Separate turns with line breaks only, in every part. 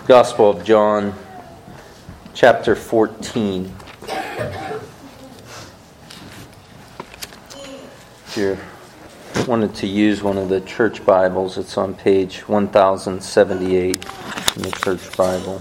Gospel of John, chapter 14. If you wanted to use one of the church Bibles, it's on page 1078 in the church Bible.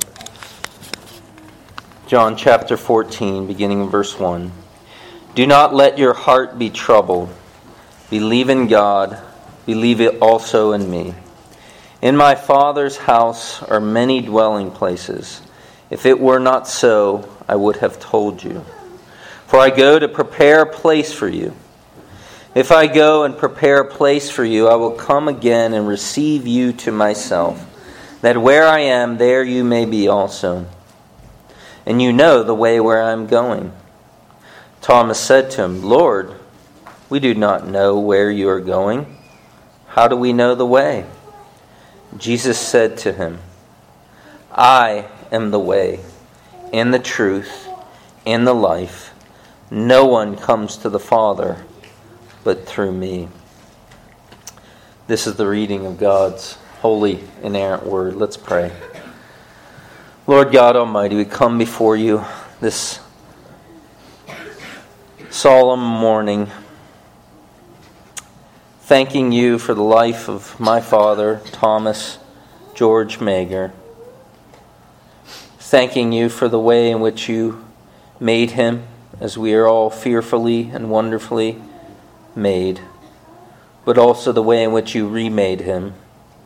John chapter 14, beginning in verse 1. Do not let your heart be troubled. Believe in God. Believe it also in me. In my Father's house are many dwelling places. If it were not so, I would have told you. For I go to prepare a place for you. If I go and prepare a place for you, I will come again and receive you to myself, that where I am, there you may be also. And you know the way where I am going. Thomas said to him, Lord, we do not know where you are going. How do we know the way? Jesus said to him, I am the way, and the truth, and the life. No one comes to the Father but through me. This is the reading of God's holy, inerrant word. Let's pray. Lord God Almighty, we come before you this solemn morning, thanking you for the life of my father, Thomas George Mager. Thanking you for the way in which you made him, as we are all fearfully and wonderfully made, but also the way in which you remade him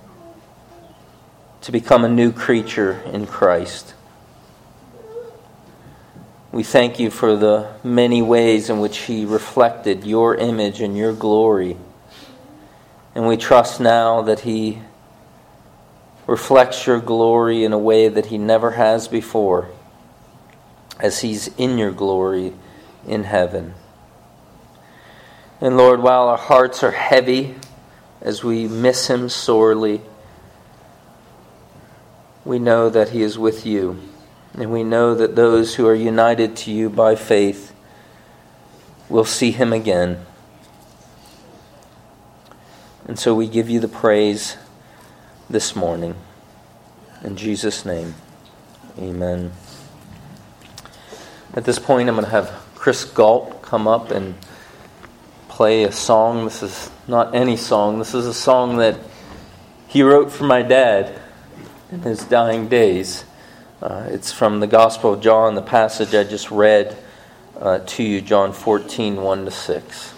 to become a new creature in Christ. We thank you for the many ways in which he reflected your image and your glory. And we trust now that he reflects your glory in a way that he never has before, as he's in your glory in heaven. And Lord, while our hearts are heavy as we miss him sorely, we know that he is with you. And we know that those who are united to you by faith will see him again. And so we give you the praise this morning. In Jesus' name, amen. At this point, I'm going to have Chris Galt come up and play a song. This is not any song. This is a song that he wrote for my dad in his dying days. It's from the Gospel of John, the passage I just read to you, John 14, 1-6.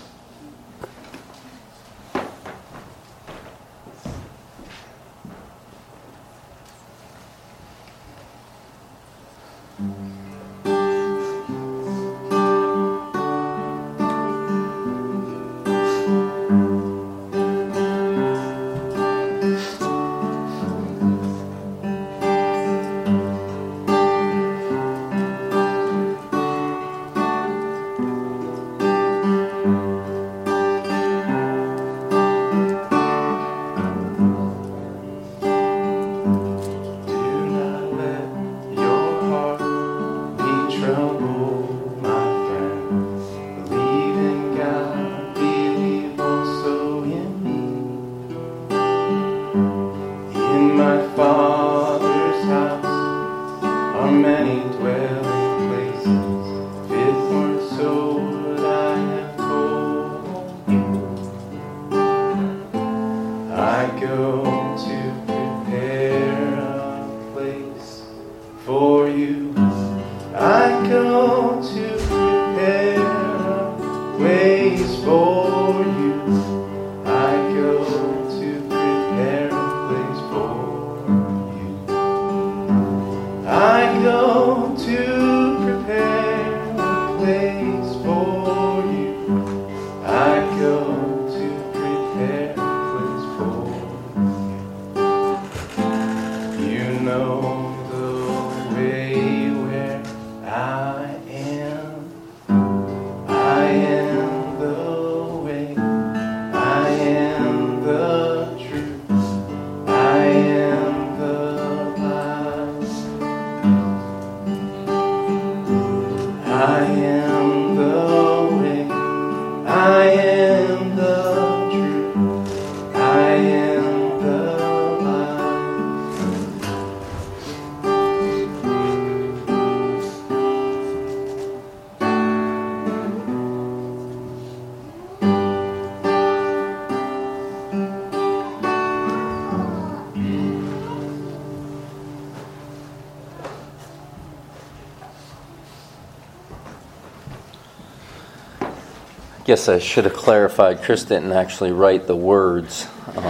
guess I should have clarified. Chris didn't actually write the words.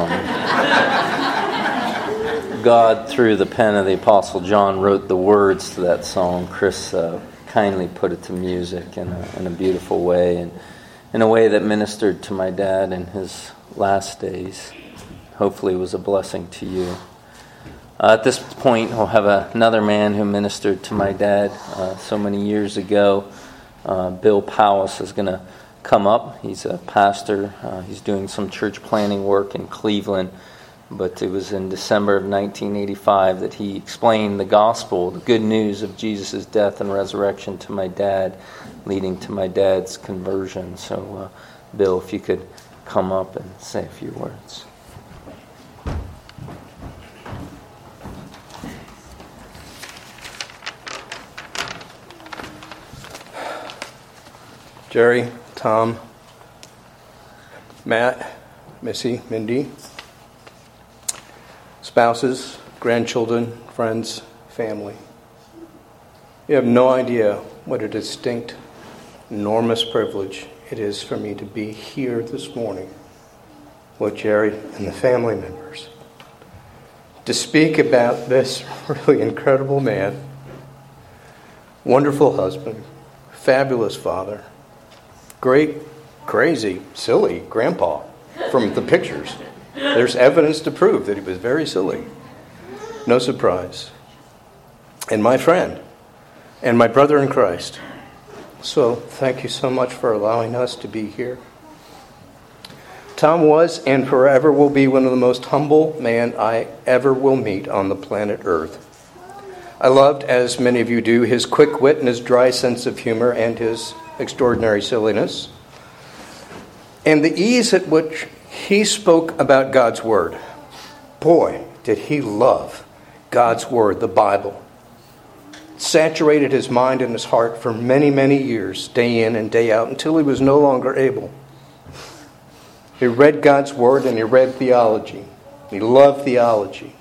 God, through the pen of the Apostle John, wrote the words to that song. Chris kindly put it to music in a beautiful way, and in a way that ministered to my dad in his last days. Hopefully it was a blessing to you. At this point, we'll have another man who ministered to my dad so many years ago. Bill Powis is going to come up. He's a pastor. He's doing some church planning work in Cleveland. But it was in December of 1985 that he explained the gospel, the good news of Jesus' death and resurrection to my dad, leading to my dad's conversion. So, Bill, if you could come up and say a few words.
Jerry, Tom, Matt, Missy, Mindy, spouses, grandchildren, friends, family. You have no idea what a distinct, enormous privilege it is for me to be here this morning with Jerry and the family members to speak about this really incredible man, wonderful husband, fabulous father, great, crazy, silly grandpa from the pictures. There's evidence to prove that he was very silly. No surprise. And my friend, and my brother in Christ. So thank you so much for allowing us to be here. Tom was and forever will be one of the most humble men I ever will meet on the planet Earth. I loved, as many of you do, his quick wit and his dry sense of humor and his extraordinary silliness, and the ease at which he spoke about God's Word. Boy, did he love God's Word, the Bible. It saturated his mind and his heart for many, many years, day in and day out, until he was no longer able. He read God's Word and he read theology. He loved theology.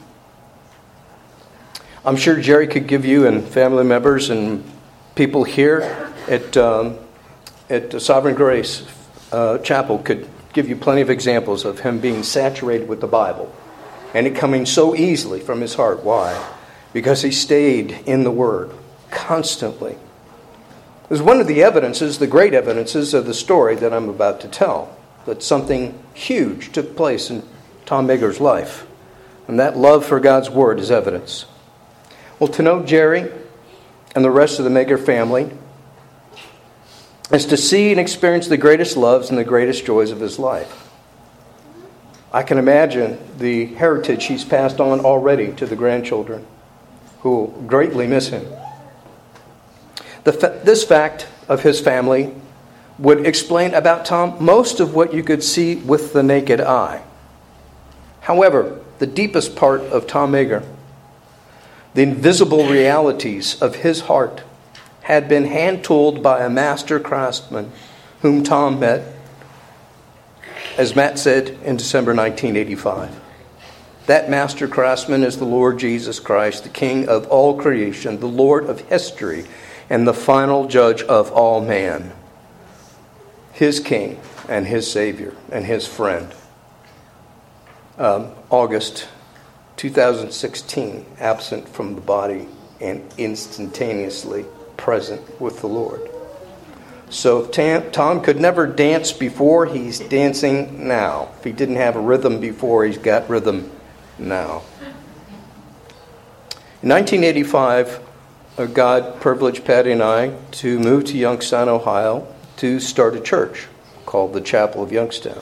I'm sure Jerry could give you, and family members and people here at Sovereign Grace Chapel could give you plenty of examples of him being saturated with the Bible and it coming so easily from his heart. Why? Because he stayed in the Word constantly. It was one of the evidences, the great evidences of the story that I'm about to tell, that something huge took place in Tom Mager's life. And that love for God's Word is evidence. Well, to know Jerry and the rest of the Mager family is to see and experience the greatest loves and the greatest joys of his life. I can imagine the heritage he's passed on already to the grandchildren, who will greatly miss him. This fact of his family would explain about Tom most of what you could see with the naked eye. However, the deepest part of Tom Mager, the invisible realities of his heart, had been hand-tooled by a master craftsman whom Tom met, as Matt said, in December 1985. That master craftsman is the Lord Jesus Christ, the King of all creation, the Lord of history, and the final judge of all man. His King and his Savior and his friend. August 2016, absent from the body and instantaneously present with the Lord. So Tom could never dance before, he's dancing now. If he didn't have a rhythm before, he's got rhythm now. In 1985, God privileged Patty and I to move to Youngstown, Ohio, to start a church called the Chapel of Youngstown.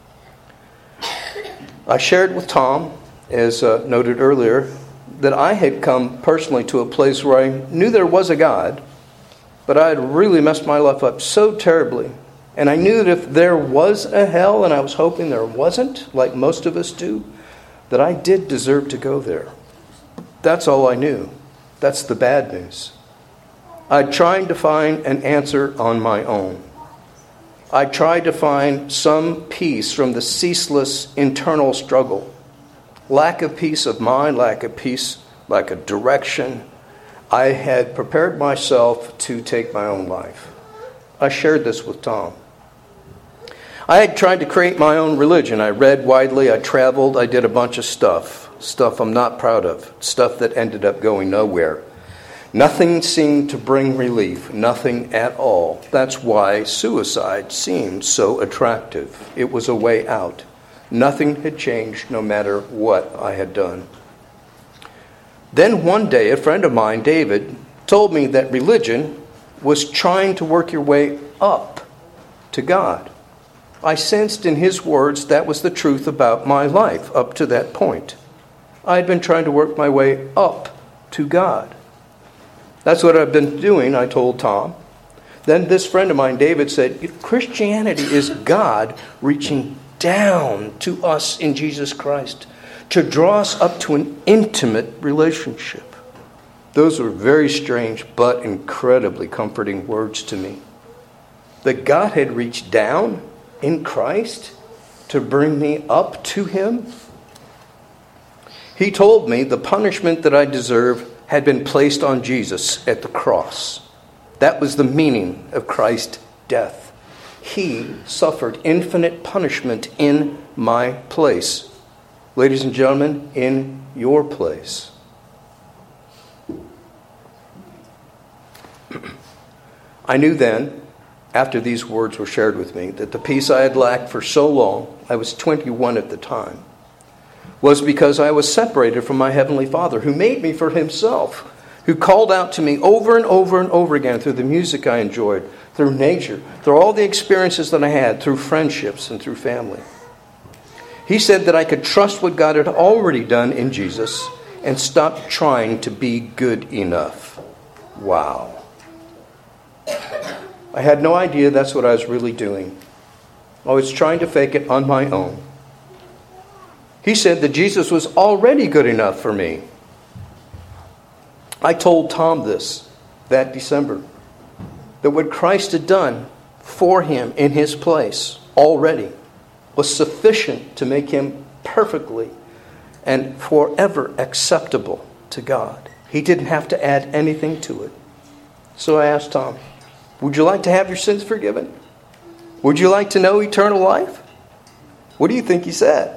I shared with Tom, as noted earlier, that I had come personally to a place where I knew there was a God, but I had really messed my life up so terribly. And I knew that if there was a hell, and I was hoping there wasn't, like most of us do, that I did deserve to go there. That's all I knew. That's the bad news. I tried to find an answer on my own. I tried to find some peace from the ceaseless internal struggle. Lack of peace of mind, lack of peace, lack of direction. I had prepared myself to take my own life. I shared this with Tom. I had tried to create my own religion. I read widely, I traveled, I did a bunch of stuff I'm not proud of, stuff that ended up going nowhere. Nothing seemed to bring relief, nothing at all. That's why suicide seemed so attractive. It was a way out. Nothing had changed no matter what I had done. Then one day, a friend of mine, David, told me that religion was trying to work your way up to God. I sensed in his words that was the truth about my life up to that point. I had been trying to work my way up to God. That's what I've been doing, I told Tom. Then this friend of mine, David, said, Christianity is God reaching down to us in Jesus Christ to draw us up to an intimate relationship. Those were very strange but incredibly comforting words to me. That God had reached down in Christ to bring me up to him. He told me the punishment that I deserve had been placed on Jesus at the cross. That was the meaning of Christ's death. He suffered infinite punishment in my place. Ladies and gentlemen, in your place. I knew then, after these words were shared with me, that the peace I had lacked for so long, I was 21 at the time, was because I was separated from my Heavenly Father, who made me for himself, who called out to me over and over and over again through the music I enjoyed, through nature, through all the experiences that I had, through friendships and through family. He said that I could trust what God had already done in Jesus and stop trying to be good enough. Wow. I had no idea that's what I was really doing. I was trying to fake it on my own. He said that Jesus was already good enough for me. I told Tom this that December, that what Christ had done for him in his place already was sufficient to make him perfectly and forever acceptable to God. He didn't have to add anything to it. So I asked Tom, would you like to have your sins forgiven? Would you like to know eternal life? What do you think he said?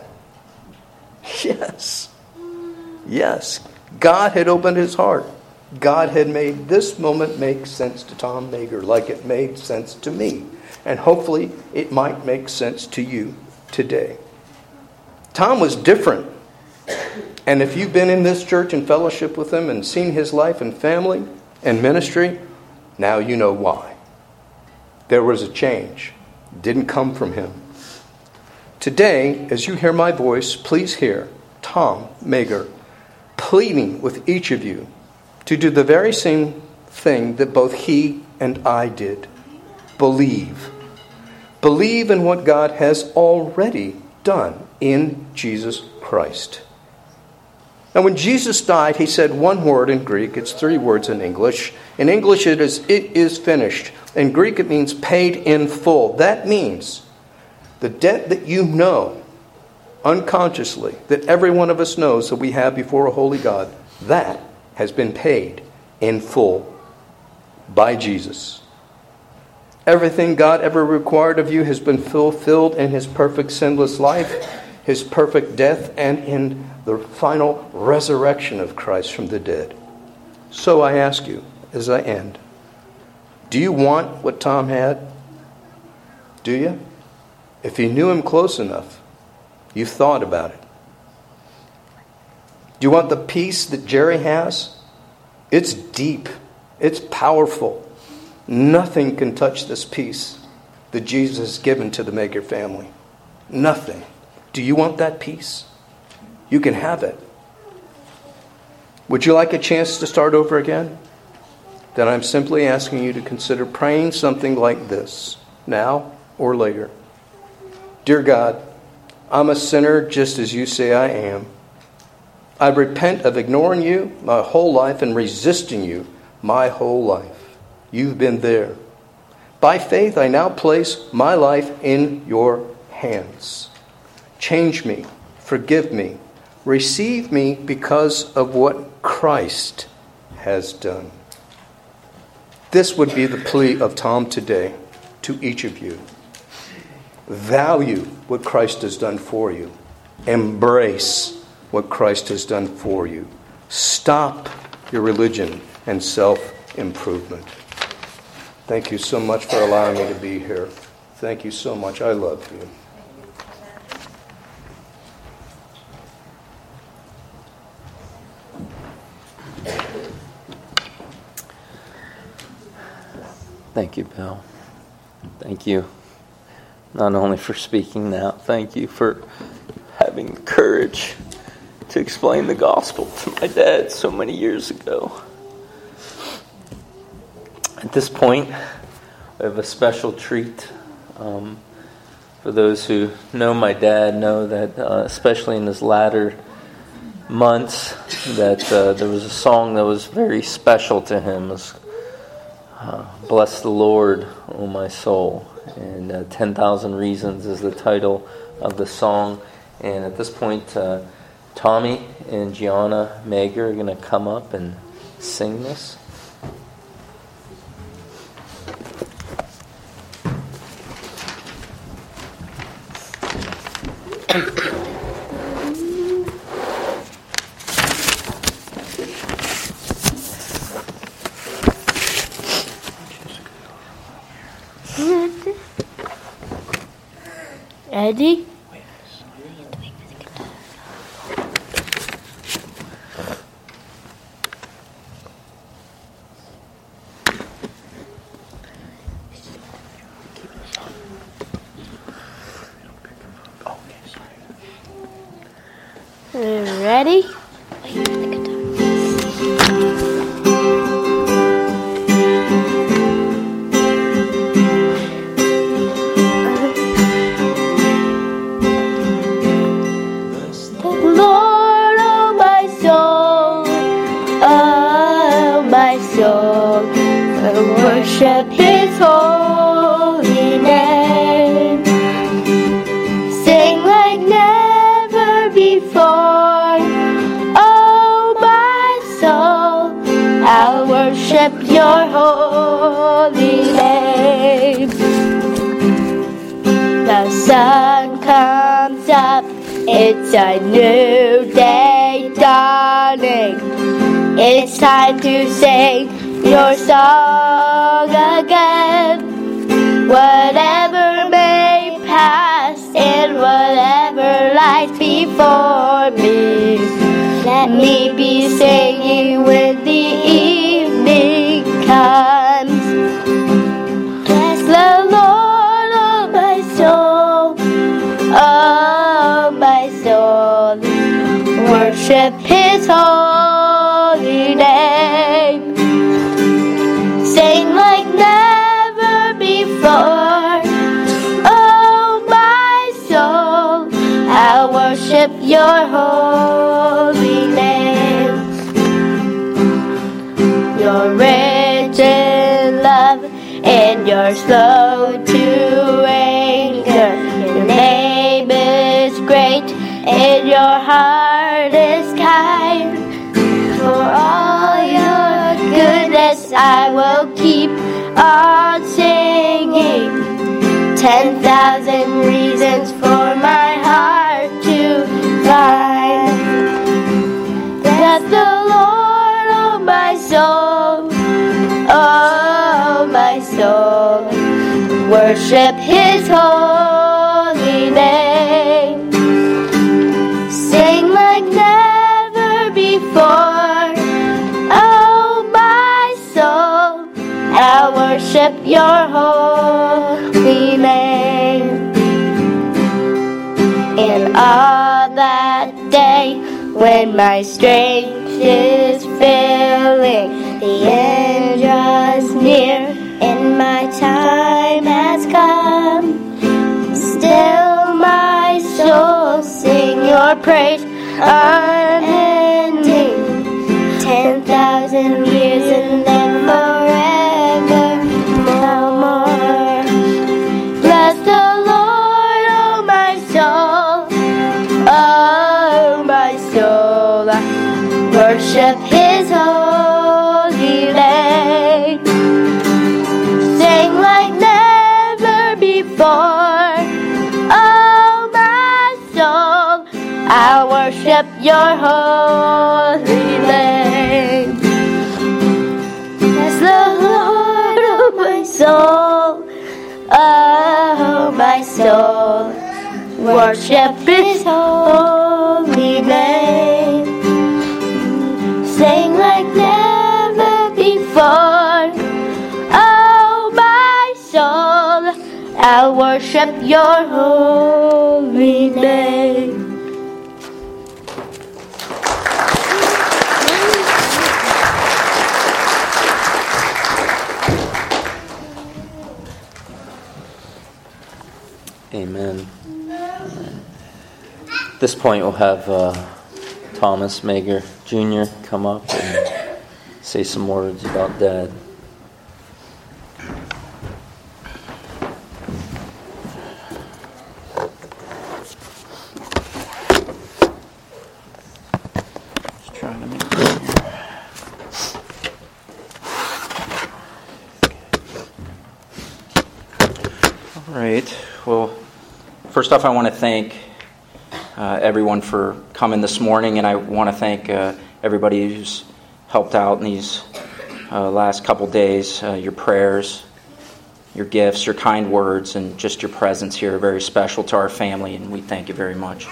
Yes. Yes. God had opened his heart. God had made this moment make sense to Tom Mager like it made sense to me. And hopefully it might make sense to you today. Tom was different. And if you've been in this church and fellowship with him and seen his life and family and ministry, now you know why. There was a change. It didn't come from him. Today, as you hear my voice, please hear Tom Mager pleading with each of you to do the very same thing that both he and I did. Believe. Believe in what God has already done in Jesus Christ. Now, when Jesus died, he said one word in Greek. It's 3 words in English. In English, it is finished. In Greek, it means paid in full. That means the debt that you know unconsciously, that every one of us knows that we have before a holy God, that has been paid in full by Jesus. Everything God ever required of you has been fulfilled in his perfect sinless life, his perfect death, and in the final resurrection of Christ from the dead. So I ask you, as I end, do you want what Tom had? Do you? If you knew him close enough, you've thought about it. Do you want the peace that Jerry has? It's deep. It's powerful. Nothing can touch this peace that Jesus has given to the Mager family. Nothing. Do you want that peace? You can have it. Would you like a chance to start over again? Then I'm simply asking you to consider praying something like this, now or later. Dear God, I'm a sinner just as you say I am. I repent of ignoring you my whole life and resisting you my whole life. You've been there. By faith, I now place my life in your hands. Change me, forgive me, receive me because of what Christ has done. This would be the plea of Tom today to each of you. Value what Christ has done for you. Embrace what Christ has done for you. Stop your religion and self-improvement. Thank you so much for allowing me to be here. Thank you so much. I love you.
Thank you, Bill. Thank you not only for speaking now, thank you for having the courage to explain the gospel to my dad so many years ago. At this point, we have a special treat. For those who know my dad, know that especially in his latter months, that there was a song that was very special to him. It was, Bless the Lord, O my soul. And 10,000 Reasons is the title of the song. And at this point, Tommy and Gianna Mager are going to come up and sing this.
Ready? Ready? Worship His holy name. Sing like never before. Oh, my soul, I'll worship Your holy name. The sun comes up, it's a new day dawning. It's time to sing Your song again. Whatever may pass and whatever lies before me, let me be singing when the evening comes. Bless the Lord, oh my soul, oh my soul. Worship His holy name. Sing like never before. Oh, my soul, I'll worship Your holy name. You're rich in love and You're slow to anger. Your name is great and Your heart is kind. For all Your goodness I will keep on singing. 10,000 reasons for my heart to find. Bless the Lord, oh my soul, oh my soul. Worship His holy name. Sing like never before. I'll worship Your holy name. And all that day when my strength is failing, the end draws near and my time has come. Still my soul sing Your praise unending. 10,000 years and then forever, no more. Bless the Lord, oh my soul, oh my soul. Worship His holy name. Sing like never before. I worship your holy name. As the Lord of my soul, oh my soul, worship his holy name. Sing like never before, oh my soul, I'll worship your holy name.
Amen. At this point, we'll have Thomas Mager Jr. come up and say some words about Dad.
Just trying to make it here. All right. Well, first off, I want to thank everyone for coming this morning, and I want to thank everybody who's helped out in these last couple days. Your prayers, your gifts, your kind words, and just your presence here are very special to our family, and we thank you very much.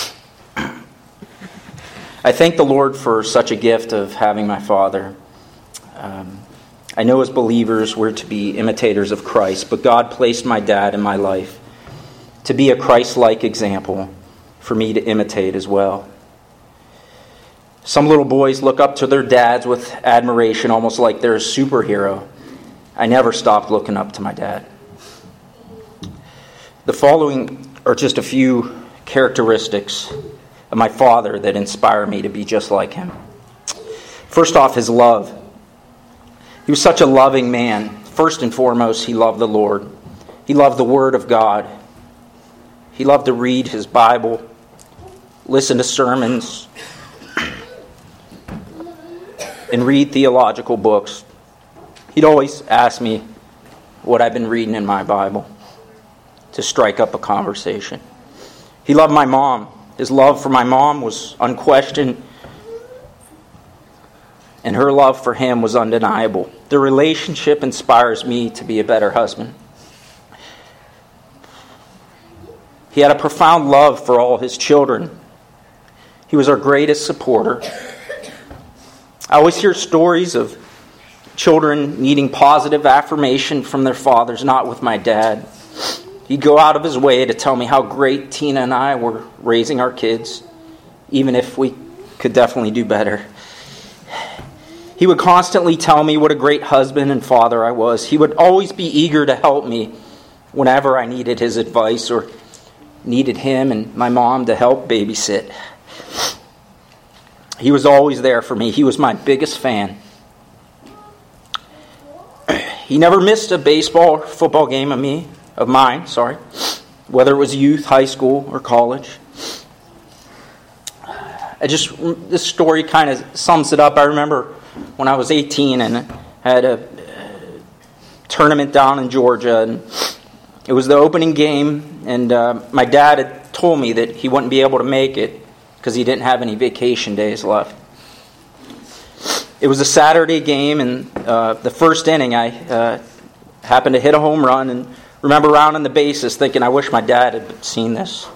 I thank the Lord for such a gift of having my father. I know as believers we're to be imitators of Christ, but God placed my dad in my life to be a Christ-like example for me to imitate as well. Some little boys look up to their dads with admiration, almost like they're a superhero. I never stopped looking up to my dad. The following are just a few characteristics of my father that inspire me to be just like him. First off, his love. He was such a loving man. First and foremost, he loved the Lord. He loved the Word of God. He loved to read his Bible, listen to sermons, and read theological books. He'd always ask me what I've been reading in my Bible to strike up a conversation. He loved my mom. His love for my mom was unquestioned, and her love for him was undeniable. The relationship inspires me to be a better husband. He had a profound love for all his children. He was our greatest supporter. I always hear stories of children needing positive affirmation from their fathers, not with my dad. He'd go out of his way to tell me how great Tina and I were raising our kids, even if we could definitely do better. He would constantly tell me what a great husband and father I was. He would always be eager to help me whenever I needed his advice or needed him and my mom to help babysit. He was always there for me. He was my biggest fan. He never missed a baseball or football game of mine, whether it was youth, high school, or college. This story kind of sums it up. I remember when I was 18 and had a tournament down in Georgia, and it was the opening game, and my dad had told me that he wouldn't be able to make it because he didn't have any vacation days left. It was a Saturday game, and the first inning I happened to hit a home run, and remember rounding the bases thinking, I wish my dad had seen this.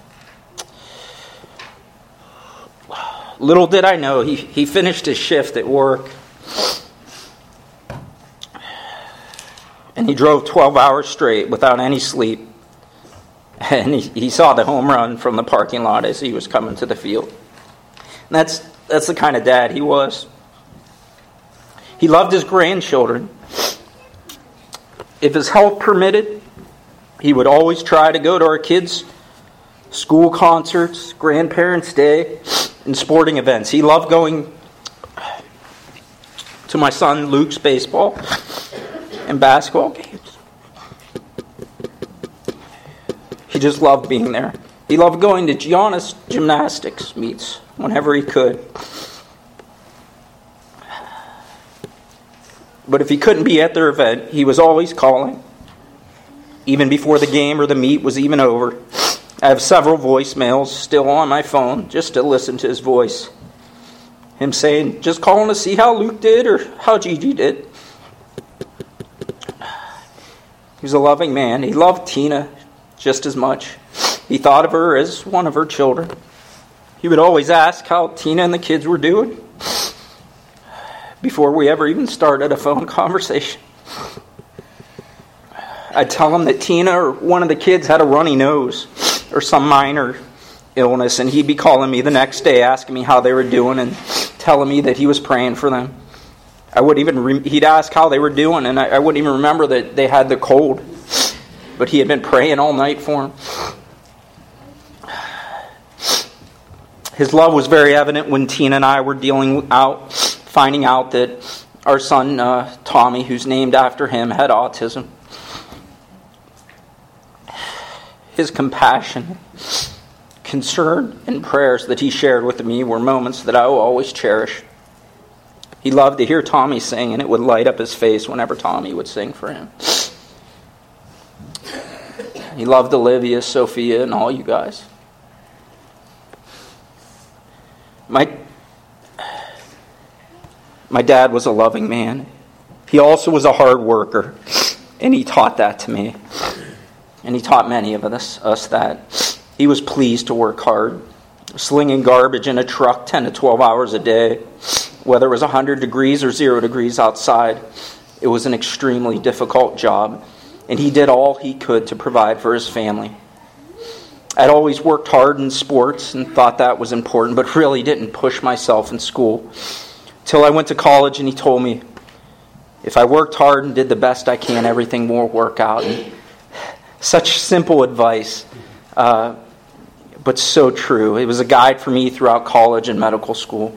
Little did I know, he finished his shift at work, and he drove 12 hours straight without any sleep. And he saw the home run from the parking lot as he was coming to the field. And that's the kind of dad he was. He loved his grandchildren. If his health permitted, he would always try to go to our kids' school concerts, grandparents' day, and sporting events. He loved going to my son Luke's baseball and basketball games. He just loved being there. He loved going to Gianna's gymnastics meets whenever he could. But if he couldn't be at their event, he was always calling, even before the game or the meet was even over, I have several voicemails still on my phone just to listen to his voice. Him saying, just calling to see how Luke did or how Gigi did. He was a loving man. He loved Tina just as much. He thought of her as one of her children. He would always ask how Tina and the kids were doing before we ever even started a phone conversation. I'd tell him that Tina or one of the kids had a runny nose or some minor illness, and he'd be calling me the next day asking me how they were doing and telling me that he was praying for them. He'd ask how they were doing, and I wouldn't even remember that they had the cold, but he had been praying all night for them. His love was very evident when Tina and I were finding out that our son Tommy, who's named after him, had autism. His compassion, concern, and prayers that he shared with me were moments that I will always cherish. He loved to hear Tommy sing, and it would light up his face whenever Tommy would sing for him. He loved Olivia, Sophia, and all you guys. My dad was a loving man. He also was a hard worker, and he taught that to me. And he taught many of us that. He was pleased to work hard, slinging garbage in a truck 10 to 12 hours a day. Whether it was 100 degrees or 0 degrees outside, it was an extremely difficult job. And he did all he could to provide for his family. I'd always worked hard in sports and thought that was important, but really didn't push myself in school. Till I went to college and he told me, if I worked hard and did the best I can, everything will work out. And such simple advice, but so true. It was a guide for me throughout college and medical school.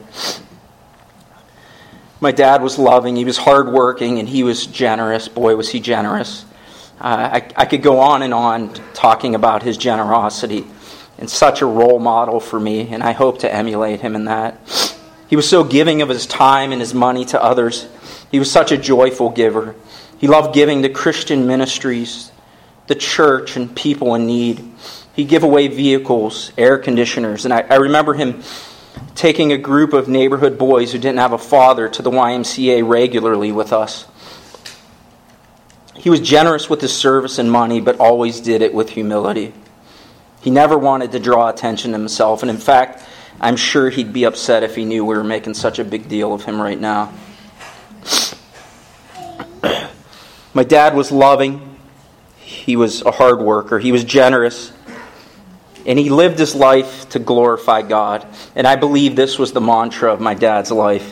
My dad was loving, he was hardworking, and he was generous. Boy, was he generous. I could go on talking about his generosity, and such a role model for me, and I hope to emulate him in that. He was so giving of his time and his money to others. He was such a joyful giver. He loved giving to Christian ministries, the church, and people in need. He'd give away vehicles, air conditioners, and I remember him taking a group of neighborhood boys who didn't have a father to the YMCA regularly with us. He was generous with his service and money, but always did it with humility. He never wanted to draw attention to himself, and in fact, I'm sure he'd be upset if he knew we were making such a big deal of him right now. My dad was loving. He was a hard worker. He was generous. And he lived his life to glorify God. And I believe this was the mantra of my dad's life.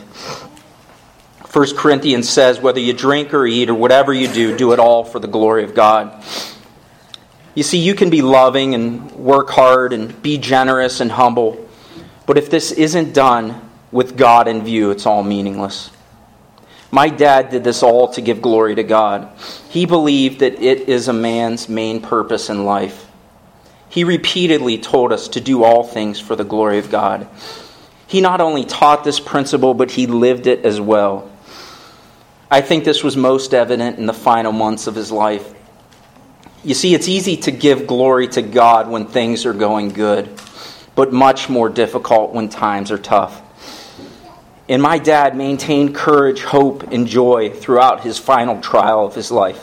1 Corinthians says, whether you drink or eat or whatever you do it all for the glory of God. You see, you can be loving and work hard and be generous and humble. But if this isn't done with God in view, it's all meaningless. My dad did this all to give glory to God. He believed that it is a man's main purpose in life. He repeatedly told us to do all things for the glory of God. He not only taught this principle, but he lived it as well. I think this was most evident in the final months of his life. You see, it's easy to give glory to God when things are going good, but much more difficult when times are tough. And my dad maintained courage, hope, and joy throughout his final trial of his life.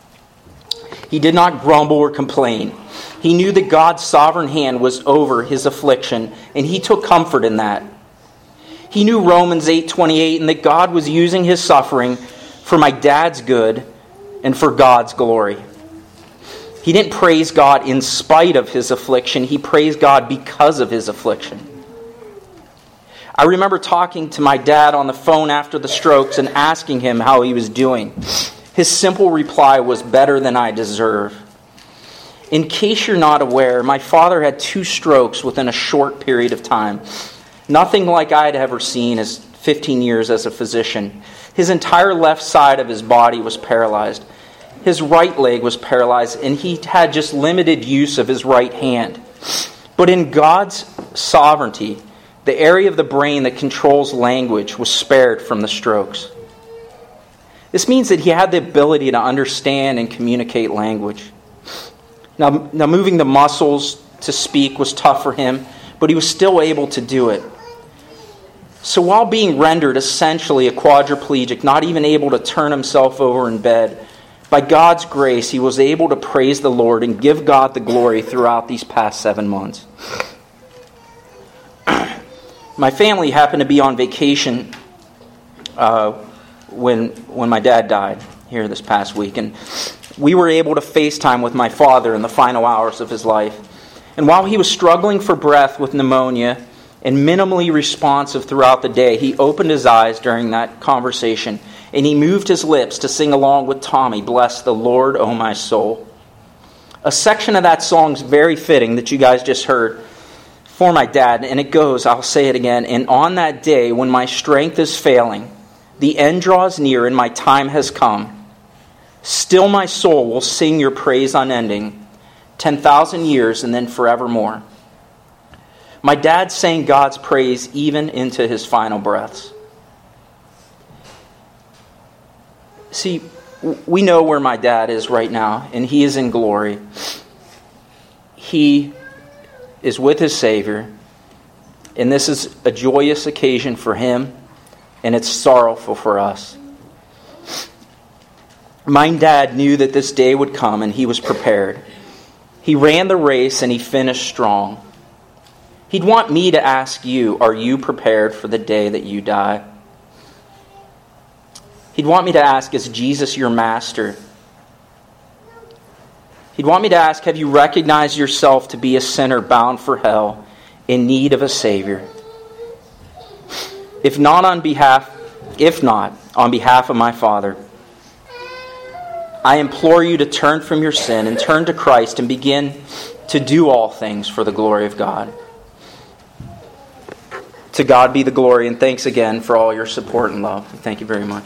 He did not grumble or complain. He knew that God's sovereign hand was over his affliction, and he took comfort in that. He knew Romans 8:28, and that God was using his suffering for my dad's good and for God's glory. He didn't praise God in spite of his affliction. He praised God because of his affliction. I remember talking to my dad on the phone after the strokes and asking him how he was doing. His simple reply was, better than I deserve. In case you're not aware, my father had 2 strokes within a short period of time. Nothing like I'd ever seen as 15 years as a physician. His entire left side of his body was paralyzed. His right leg was paralyzed, and he had just limited use of his right hand. But in God's sovereignty, the area of the brain that controls language was spared from the strokes. This means that he had the ability to understand and communicate language. Now moving the muscles, to speak was tough for him, but he was still able to do it. So while being rendered essentially a quadriplegic, not even able to turn himself over in bed, by God's grace, he was able to praise the Lord and give God the glory throughout these past 7 months. My family happened to be on vacation when my dad died here this past week, and we were able to FaceTime with my father in the final hours of his life. And while he was struggling for breath with pneumonia and minimally responsive throughout the day, he opened his eyes during that conversation, and he moved his lips to sing along with Tommy, "Bless the Lord, O my soul." A section of that song is very fitting that you guys just heard for my dad, and it goes, I'll say it again, "And on that day when my strength is failing, the end draws near and my time has come, still my soul will sing your praise unending, 10,000 years and then forevermore." My dad sang God's praise even into his final breaths. See, we know where my dad is right now, and he is in glory. He is with his Savior, and this is a joyous occasion for him, and it's sorrowful for us. My dad knew that this day would come, and he was prepared. He ran the race, and he finished strong. He'd want me to ask you, are you prepared for the day that you die? He'd want me to ask, is Jesus your master? He'd want me to ask, have you recognized yourself to be a sinner bound for hell, in need of a Savior? If not, on behalf of my Father, I implore you to turn from your sin and turn to Christ and begin to do all things for the glory of God. To God be the glory, and thanks again for all your support and love. Thank you very much.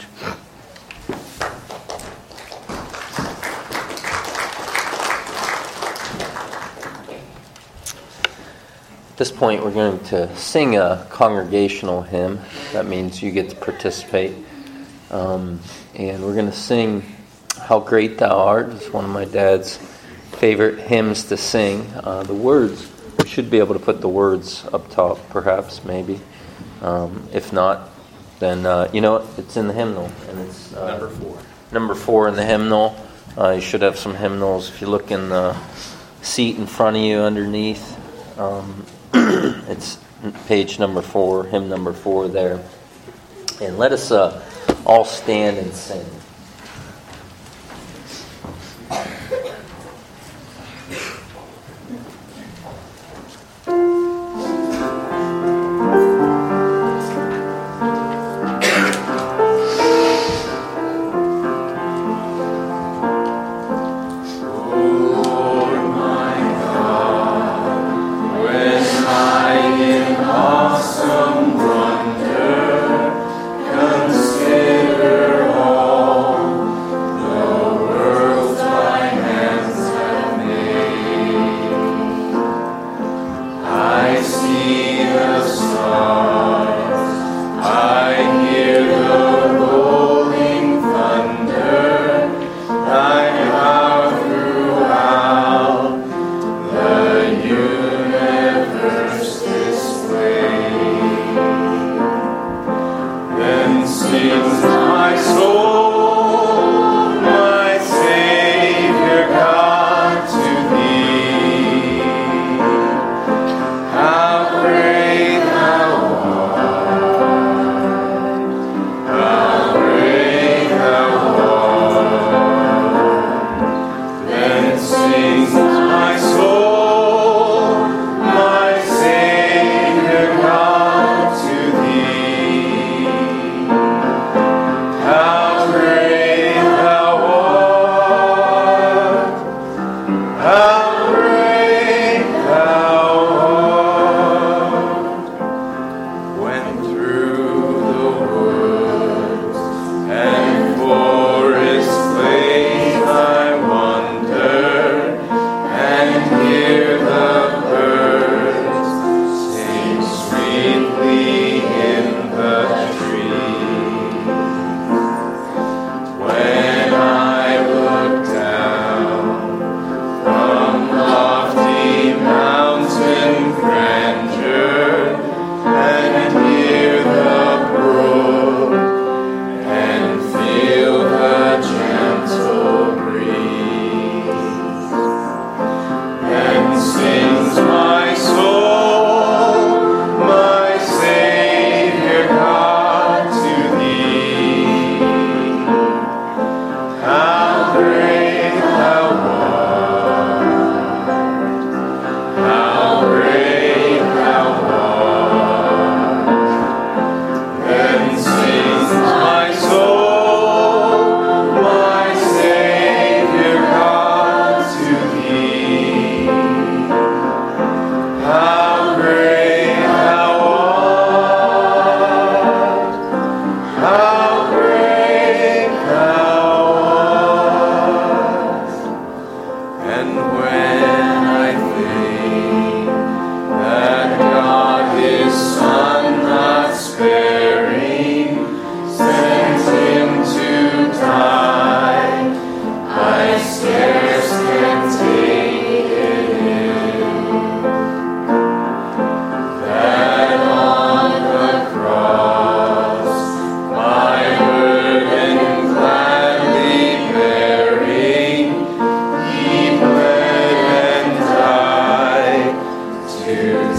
At this point, we're going to sing a congregational hymn. That means you get to participate. And we're going to sing "How Great Thou Art." It's one of my dad's favorite hymns to sing. The words, we should be able to put the words up top, perhaps, maybe. If not, then, it's in the hymnal. And it's
Number 4.
Number 4 in the hymnal. You should have some hymnals. If you look in the seat in front of you underneath, it's page number 4, hymn number 4 there. And let us all stand and sing.
How great thou art.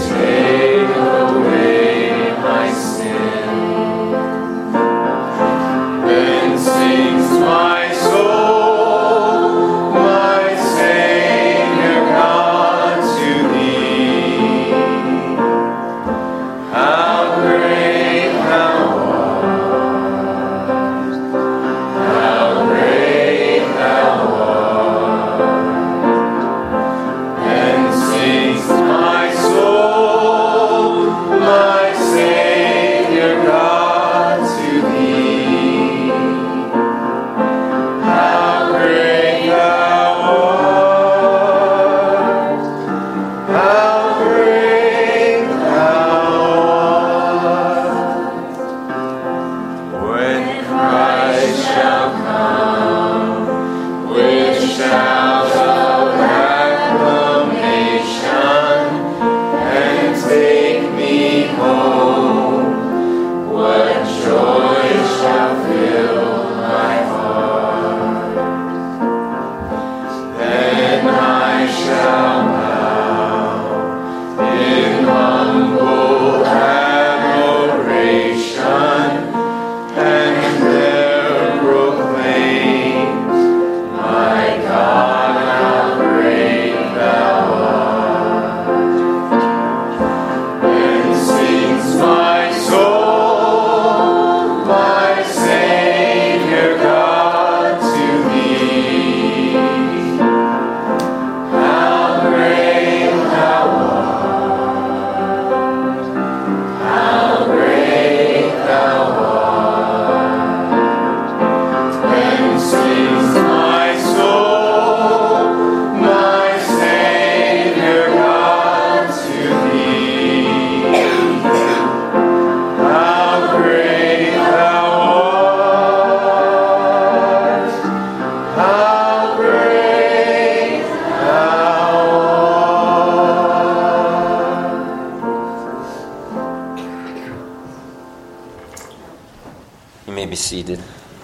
Be seated.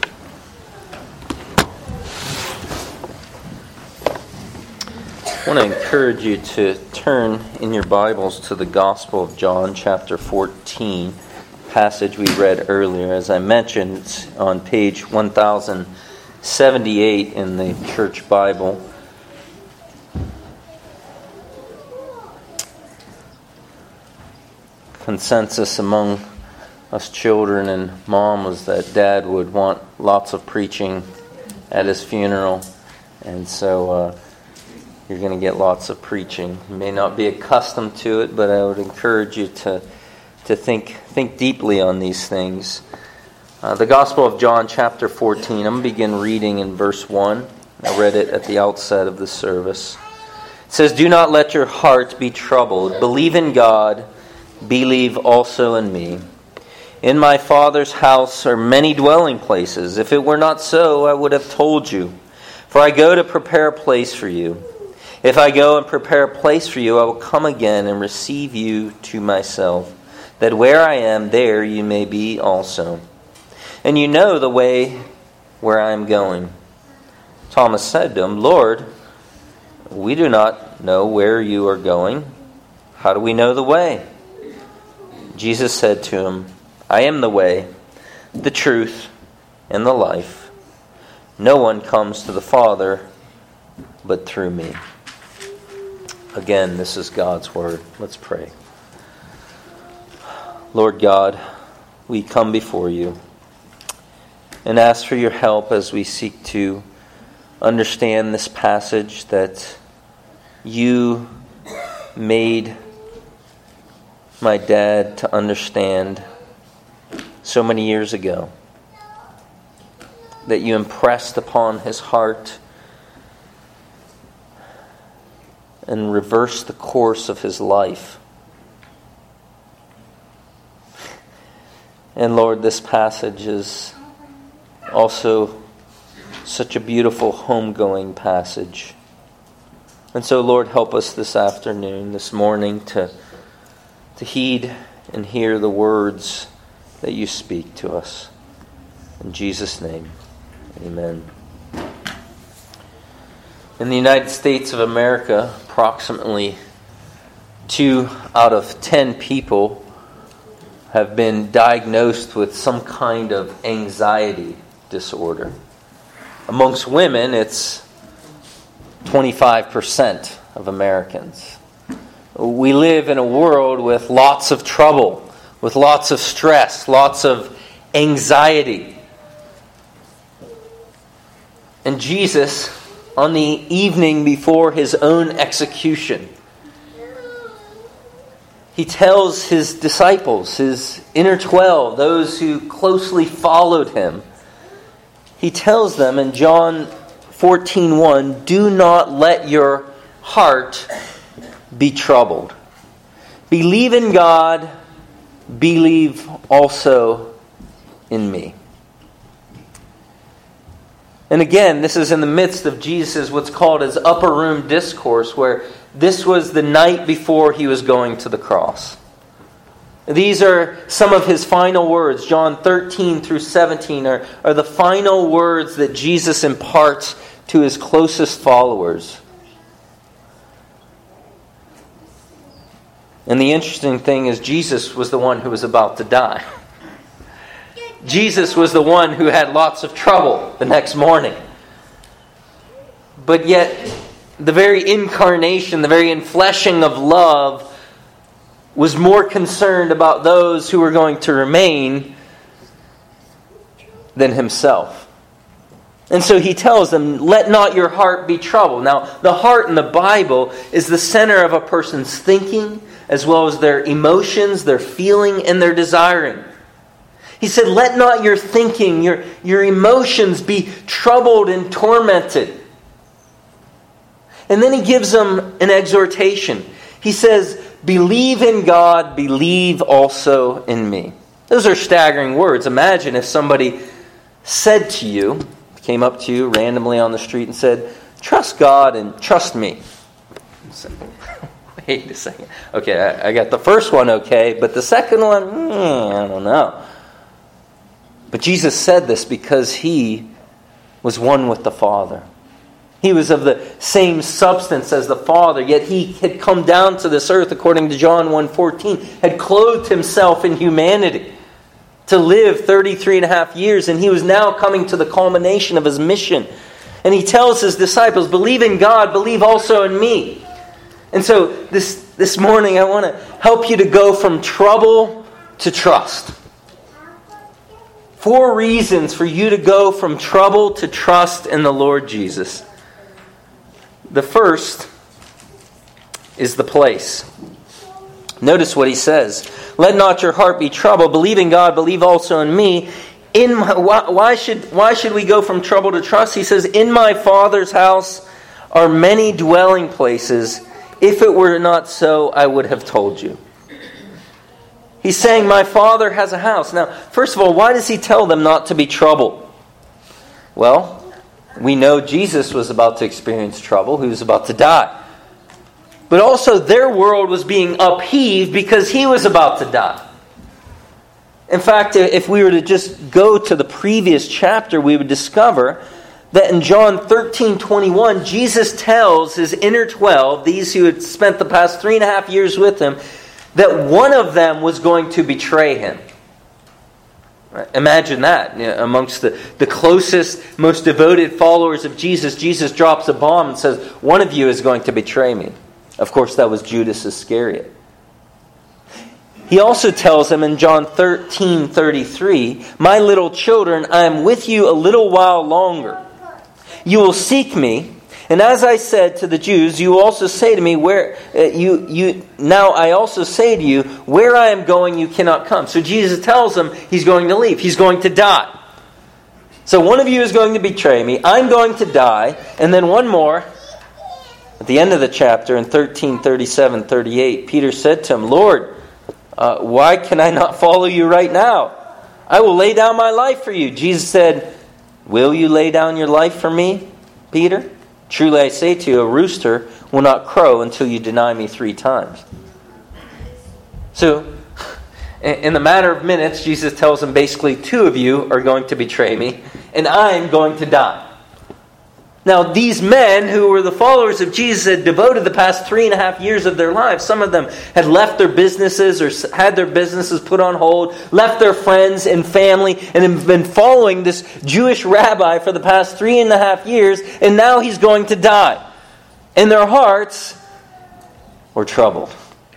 I want to encourage you to turn in your Bibles to the Gospel of John, chapter 14, passage we read earlier. As I mentioned, it's on page 1078 in the Church Bible. Consensus among us children and Mom was that Dad would want lots of preaching at his funeral, and so you're going to get lots of preaching. You may not be accustomed to it, but I would encourage you to think deeply on these things. The Gospel of John, chapter 14. I'm going to begin reading in verse 1. I read it at the outset of the service. It says, "Do not let your heart be troubled. Believe in God. Believe also in me. In my Father's house are many dwelling places. If it were not so, I would have told you. For I go to prepare a place for you. If I go and prepare a place for you, I will come again and receive you to myself, that where I am, there you may be also. And you know the way where I am going." Thomas said to him, "Lord, we do not know where you are going. How do we know the way?" Jesus said to him, "I am the way, the truth, and the life. No one comes to the Father but through me." Again, this is God's word. Let's pray. Lord God, we come before you and ask for your help as we seek to understand this passage that you made my dad to understand so many years ago, that you impressed upon his heart and reversed the course of his life. And Lord, this passage is also such a beautiful homegoing passage. And so, Lord, help us this afternoon, this morning, to heed and hear the words that you speak to us. In Jesus' name, amen. In the United States of America, approximately 2 out of 10 people have been diagnosed with some kind of anxiety disorder. Amongst women, it's 25% of Americans. We live in a world with lots of trouble, with lots of stress, lots of anxiety. And Jesus, on the evening before his own execution, he tells his disciples, his inner 12, those who closely followed him, he tells them in John 14:1, "Do not let your heart be troubled. Believe in God, believe also in me." And again, this is in the midst of Jesus' what's called his upper room discourse, where this was the night before he was going to the cross. These are some of his final words. John 13 through 17 are the final words that Jesus imparts to his closest followers. And the interesting thing is Jesus was the one who was about to die. Jesus was the one who had lots of trouble the next morning. But yet, the very incarnation, the very infleshing of love was more concerned about those who were going to remain than himself. And so he tells them, let not your heart be troubled. Now, the heart in the Bible is the center of a person's thinking, as well as their emotions, their feeling, and their desiring. He said, let not your thinking, your emotions be troubled and tormented. And then he gives them an exhortation. He says, believe in God, believe also in me. Those are staggering words. Imagine if somebody said to you, came up to you randomly on the street and said, trust God and trust me. Wait a second. Okay, I got the first one okay, but the second one, I don't know. But Jesus said this because he was one with the Father. He was of the same substance as the Father, yet he had come down to this earth, according to John 1:14, had clothed himself in humanity to live 33 and a half years, and he was now coming to the culmination of his mission. And he tells his disciples, believe in God, believe also in me. And so this morning I want to help you to go from trouble to trust. 4 reasons for you to go from trouble to trust in the Lord Jesus. The first is the place. Notice what he says. Let not your heart be troubled. Believe in God. Believe also in me. Why should we go from trouble to trust? He says, in my Father's house are many dwelling places. If it were not so, I would have told you. He's saying, my Father has a house. Now, first of all, why does he tell them not to be troubled? Well, we know Jesus was about to experience trouble. He was about to die. But also their world was being upheaved because he was about to die. In fact, if we were to just go to the previous chapter, we would discover that in John 13:21, Jesus tells his inner 12, these who had spent the past 3.5 years with him, that one of them was going to betray him. Imagine that. Amongst the closest, most devoted followers of Jesus, Jesus drops a bomb and says, one of you is going to betray me. Of course, that was Judas Iscariot. He also tells them in John 13:33, my little children, I am with you a little while longer. You will seek me, and as I said to the Jews, you will also say to me, now I also say to you, where I am going, you cannot come. So Jesus tells them he's going to leave. He's going to die. So one of you is going to betray me. I'm going to die. And then one more. At the end of the chapter, in 13:37-38, Peter said to him, Lord, why can I not follow you right now? I will lay down my life for you. Jesus said, will you lay down your life for me, Peter? Truly I say to you, a rooster will not crow until you deny me 3 times. So, in the matter of minutes, Jesus tells them basically 2 of you are going to betray me, and I'm going to die. Now, these men who were the followers of Jesus had devoted the past 3.5 years of their lives. Some of them had left their businesses or had their businesses put on hold, left their friends and family, and have been following this Jewish rabbi for the past 3.5 years, and now he's going to die. And their hearts were troubled.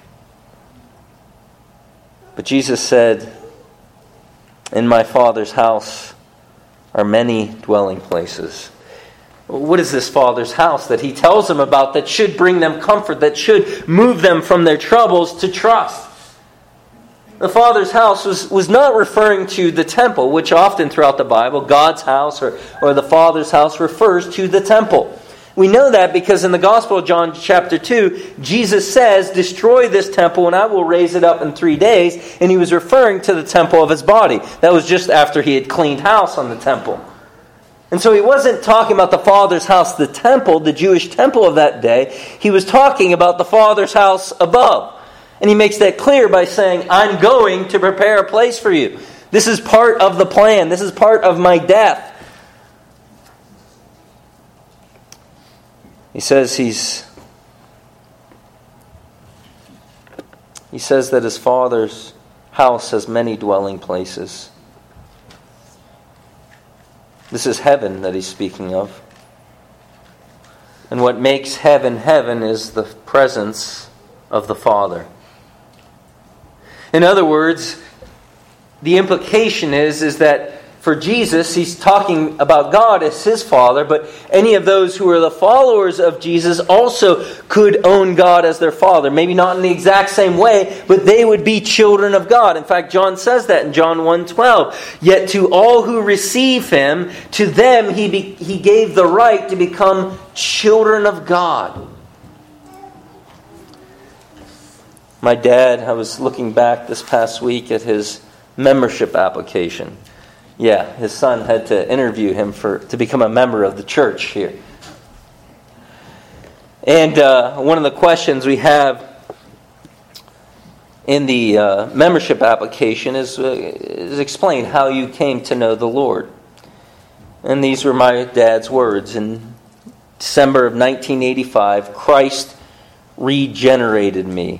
But Jesus said, "In my Father's house are many dwelling places." What is this Father's house that he tells them about that should bring them comfort, that should move them from their troubles to trust? The Father's house was not referring to the temple, which often throughout the Bible, God's house or the Father's house refers to the temple. We know that because in the Gospel of John chapter 2, Jesus says, "Destroy this temple and I will raise it up in 3 days." And he was referring to the temple of his body. That was just after he had cleaned house on the temple. And so he wasn't talking about the Father's house, the temple, the Jewish temple of that day. He was talking about the Father's house above. And he makes that clear by saying, "I'm going to prepare a place for you. This is part of the plan. This is part of my death." He says that his Father's house has many dwelling places. This is heaven that he's speaking of. And what makes heaven heaven is the presence of the Father. In other words, the implication is that for Jesus, he's talking about God as his Father, but any of those who are the followers of Jesus also could own God as their Father. Maybe not in the exact same way, but they would be children of God. In fact, John says that in John 1:12. "Yet to all who receive him, to them he gave the right to become children of God." My dad, I was looking back this past week at his membership application. Yeah, his son had to interview him to become a member of the church here. And one of the questions we have in the membership application is explain how you came to know the Lord. And these were my dad's words. In December of 1985, Christ regenerated me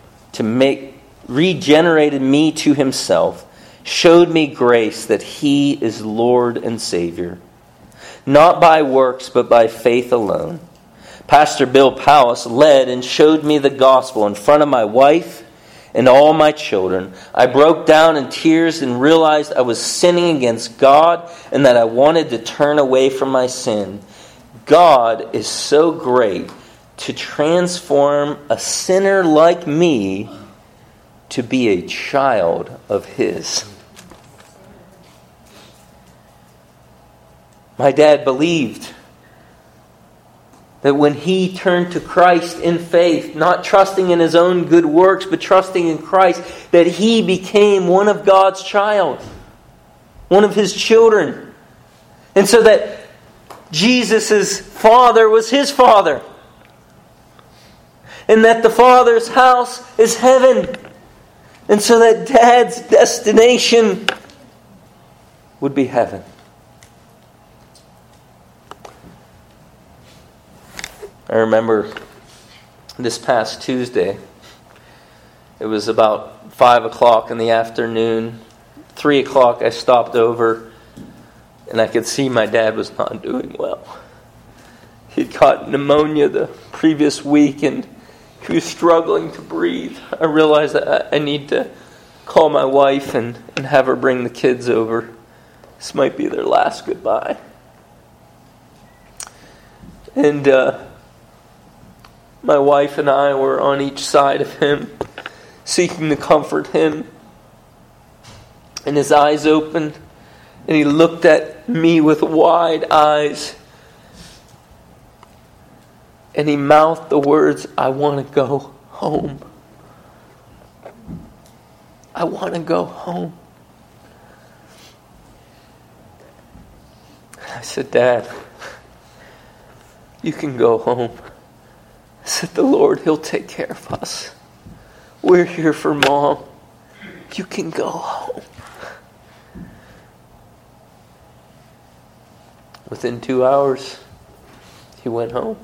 to himself, showed me grace that he is Lord and Savior, not by works but by faith alone. Pastor Bill Powis led and showed me the gospel in front of my wife and all my children. I broke down in tears and realized I was sinning against God and that I wanted to turn away from my sin. God is so great to transform a sinner like me to be a child of his. My dad believed that when he turned to Christ in faith, not trusting in his own good works, but trusting in Christ, that he became one of God's child, one of his children. And so that Jesus' Father was his Father. And that the Father's house is heaven. And so that Dad's destination would be heaven. I remember this past Tuesday, it was about 5 o'clock in the afternoon. 3 o'clock I stopped over and I could see my dad was not doing well. He'd caught pneumonia the previous week and he was struggling to breathe. I realized that I need to call my wife and have her bring the kids over. This might be their last goodbye. And my wife and I were on each side of him, seeking to comfort him. And his eyes opened, and he looked at me with wide eyes. And he mouthed the words, "I want to go home. I want to go home." I said, "Dad, you can go home." I said, "The Lord, He'll take care of us. We're here for Mom. You can go home." Within 2 hours, He went home.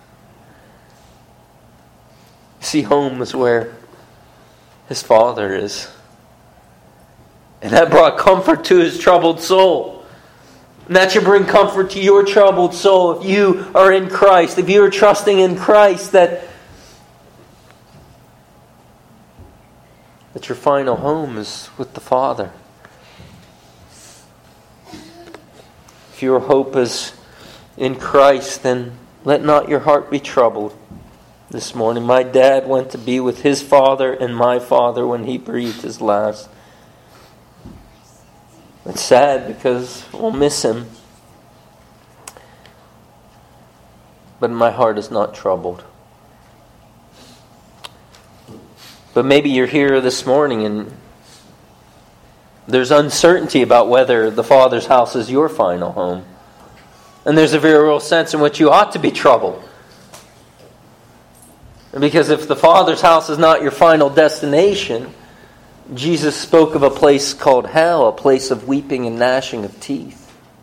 See, home is where his Father is. And that brought comfort to his troubled soul. And that should bring comfort to your troubled soul if you are in Christ, if you are trusting in Christ, that your final home is with the Father. If your hope is in Christ, then let not your heart be troubled. This morning, my dad went to be with his father and my father when he breathed his last. It's sad because we'll miss him. But my heart is not troubled. But maybe you're here this morning and there's uncertainty about whether the Father's house is your final home. And there's a very real sense in which you ought to be troubled. Because if the Father's house is not your final destination, Jesus spoke of a place called hell, a place of weeping and gnashing of teeth.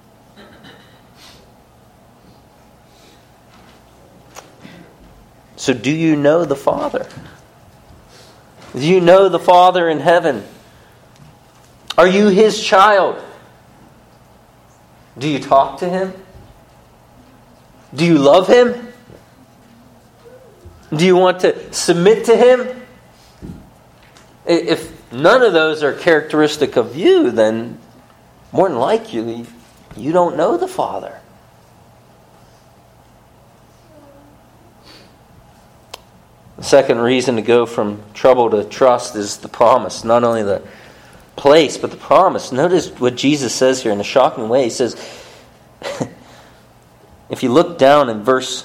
So do you know the Father? Do you know the Father in heaven? Are you His child? Do you talk to Him? Do you love Him? Do you want to submit to Him? If none of those are characteristic of you, then more than likely you don't know the Father. The second reason to go from trouble to trust is the promise. Not only the place, but the promise. Notice what Jesus says here in a shocking way. He says, if you look down in verse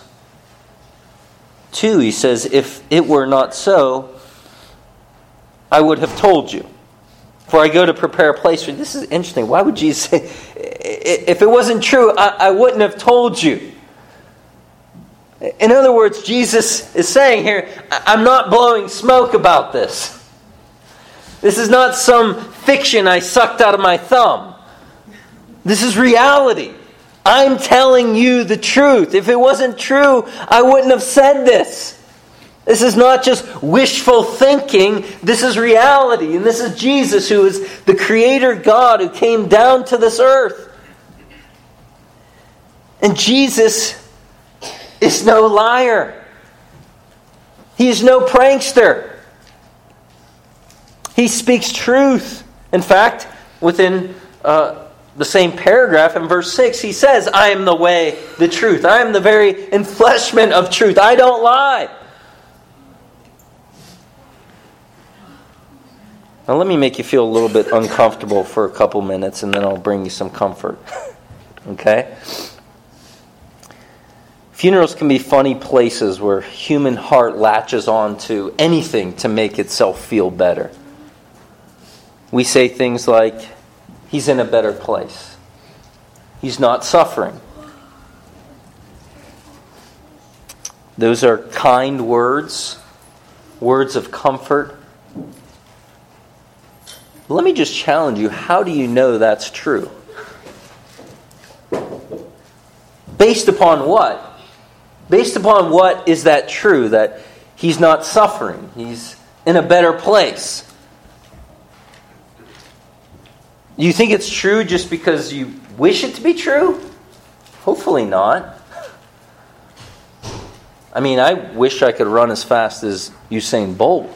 2, he says, if it were not so, I would have told you. For I go to prepare a place for you. This is interesting. Why would Jesus say, if it wasn't true, I wouldn't have told you? In other words, Jesus is saying here, I'm not blowing smoke about this. This is not some fiction I sucked out of my thumb. This is reality. I'm telling you the truth. If it wasn't true, I wouldn't have said this. This is not just wishful thinking. This is reality. And this is Jesus, who is the Creator God who came down to this earth. And Jesus is no liar. He is no prankster. He speaks truth. In fact, within the same paragraph in verse 6, he says, I am the way, the truth. I am the very enfleshment of truth. I don't lie. Now let me make you feel a little bit uncomfortable for a couple minutes, and then I'll bring you some comfort. Okay? Funerals can be funny places where human heart latches on to anything to make itself feel better. We say things like, he's in a better place. He's not suffering. Those are kind words, words of comfort. Let me just challenge you. How do you know that's true? Based upon what? Based upon what is that true? That he's not suffering. He's in a better place. Do you think it's true just because you wish it to be true? Hopefully not. I mean, I wish I could run as fast as Usain Bolt.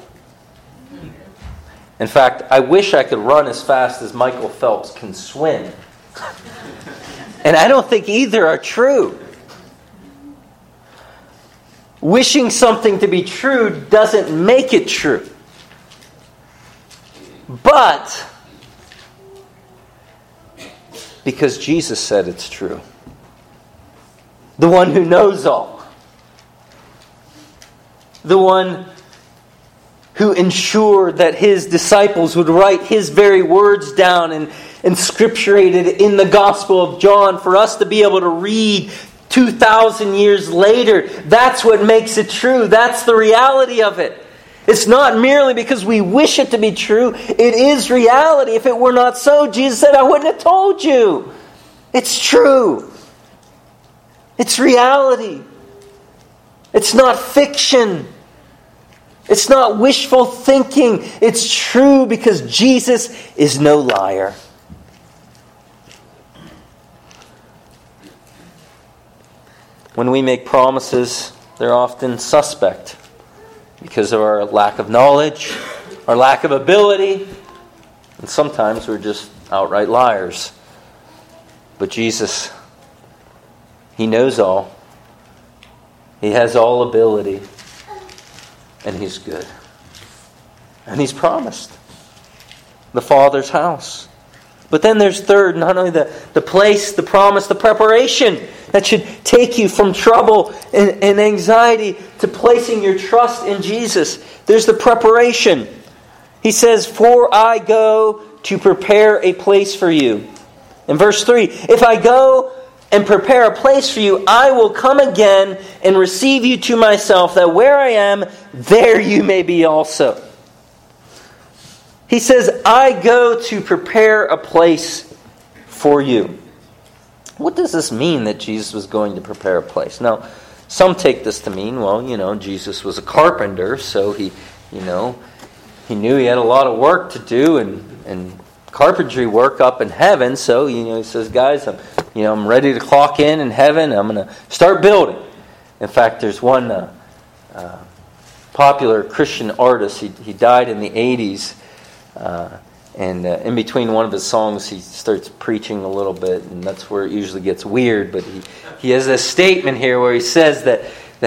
In fact, I wish I could run as fast as Michael Phelps can swim. And I don't think either are true. Wishing something to be true doesn't make it true. But because Jesus said it's true. The one who knows all. The one who ensured that His disciples would write His very words down and inscripturated in the Gospel of John for us to be able to read 2,000 years later. That's what makes it true. That's the reality of it. It's not merely because we wish it to be true. It is reality. If it were not so, Jesus said, I wouldn't have told you. It's true. It's reality. It's not fiction. It's not wishful thinking. It's true because Jesus is no liar. When we make promises, they're often suspect because of our lack of knowledge, our lack of ability, and sometimes we're just outright liars. But Jesus, He knows all. He has all ability. And He's good. And He's promised the Father's house. But then there's third, not only the place, the promise, the preparation that should take you from trouble and anxiety to placing your trust in Jesus. There's the preparation. He says, "For I go to prepare a place for you." In verse 3, "If I go and prepare a place for you, I will come again and receive you to myself, that where I am, there you may be also." He says, "I go to prepare a place for you." What does this mean that Jesus was going to prepare a place? Now, some take this to mean, well, Jesus was a carpenter, so he knew he had a lot of work to do and carpentry work up in heaven. So, he says, "Guys, I'm ready to clock in heaven. I'm going to start building." In fact, there's one popular Christian artist. He died in the 80s. And in between one of his songs, he starts preaching a little bit, and that's where it usually gets weird. But he has this statement here where he says that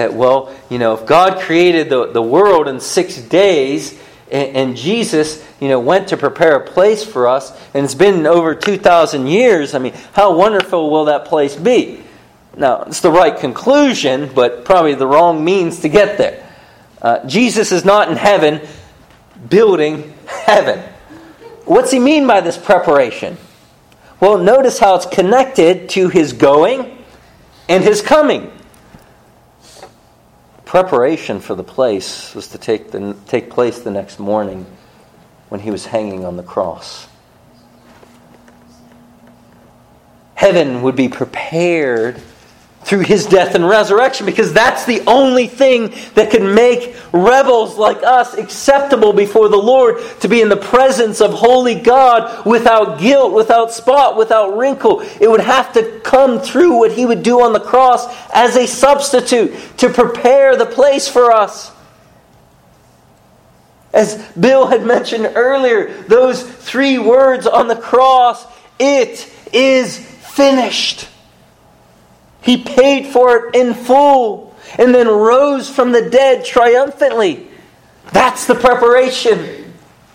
if God created the world in 6 days, and Jesus, went to prepare a place for us, and it's been over 2,000 years, how wonderful will that place be? Now, it's the right conclusion, but probably the wrong means to get there. Jesus is not in heaven building heaven. What's he mean by this preparation? Well, notice how it's connected to his going and his coming. Preparation for the place was to take place the next morning when he was hanging on the cross. Heaven would be prepared through his death and resurrection, because that's the only thing that can make rebels like us acceptable before the Lord, to be in the presence of holy God without guilt, without spot, without wrinkle. It would have to come through what he would do on the cross as a substitute to prepare the place for us. As Bill had mentioned earlier, those 3 words on the cross, "It is finished." He paid for it in full and then rose from the dead triumphantly. That's the preparation.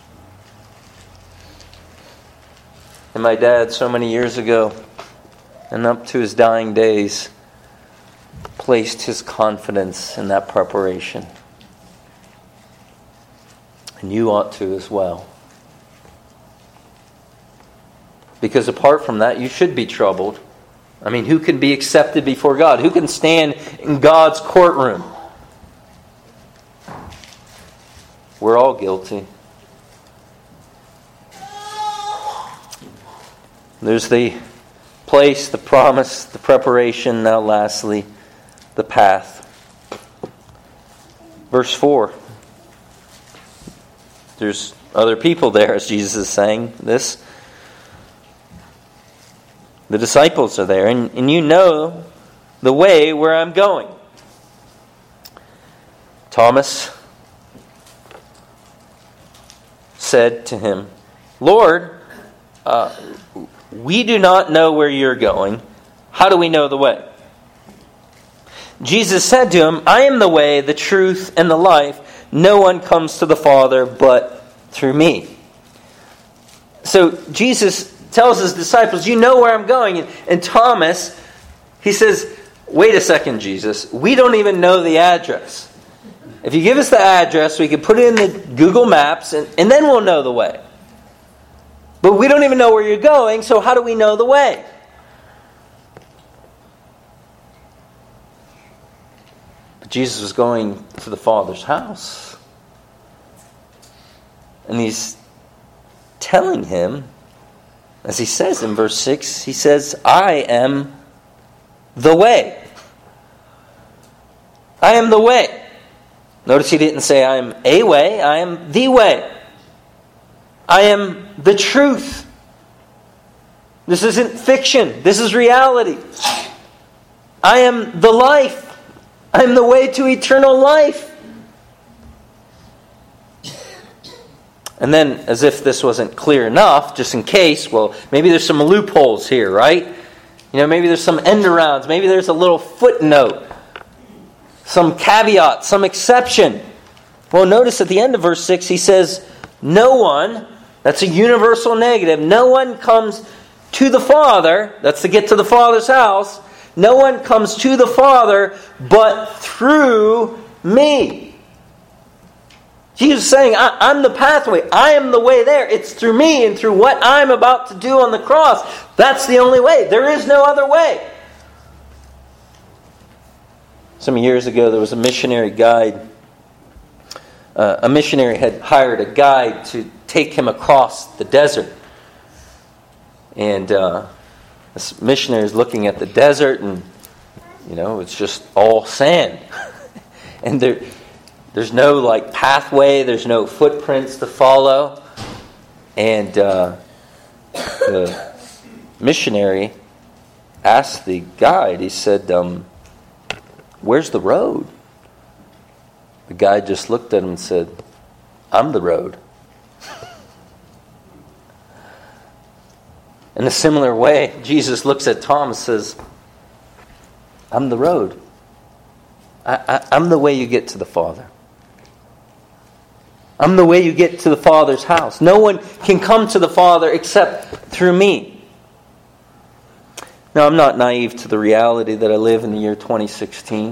And my dad, so many years ago, and up to his dying days, placed his confidence in that preparation. And you ought to as well. Because apart from that, you should be troubled. Who can be accepted before God? Who can stand in God's courtroom? We're all guilty. There's the place, the promise, the preparation. Now lastly, the path. Verse 4. There's other people there as Jesus is saying this. The disciples are there, and you know the way where I'm going. Thomas said to him, "Lord, we do not know where you're going. How do we know the way?" Jesus said to him, "I am the way, the truth, and the life. No one comes to the Father but through me." So Jesus tells his disciples, "You know where I'm going." And Thomas, he says, "Wait a second, Jesus. We don't even know the address. If you give us the address, we can put it in the Google Maps, and then we'll know the way. But we don't even know where you're going, so how do we know the way?" But Jesus was going to the Father's house. And he's telling him, as he says in verse 6, he says, "I am the way. I I am the way. Notice he didn't say I am a way, I am the way. I am the truth. This isn't fiction. This is reality. I am the life. I am the way to eternal life. And then, as if this wasn't clear enough, just in case, well, maybe there's some loopholes here, right? Maybe there's some end arounds. Maybe there's a little footnote. Some caveat, some exception. Well, notice at the end of verse 6, he says, no one, that's a universal negative, no one comes to the Father, that's to get to the Father's house, no one comes to the Father but through me. Jesus is saying, I'm the pathway. I am the way there. It's through me and through what I'm about to do on the cross. That's the only way. There is no other way. Some years ago, there was a missionary guide. A missionary had hired a guide to take him across the desert. And this missionary is looking at the desert, and it's just all sand. And there's no pathway, there's no footprints to follow. And the missionary asked the guide, he said, where's the road? The guide just looked at him and said, I'm the road. In a similar way, Jesus looks at Thomas and says, I'm the road. I'm the way you get to the Father. I'm the way you get to the Father's house. No one can come to the Father except through me. Now, I'm not naive to the reality that I live in the year 2016.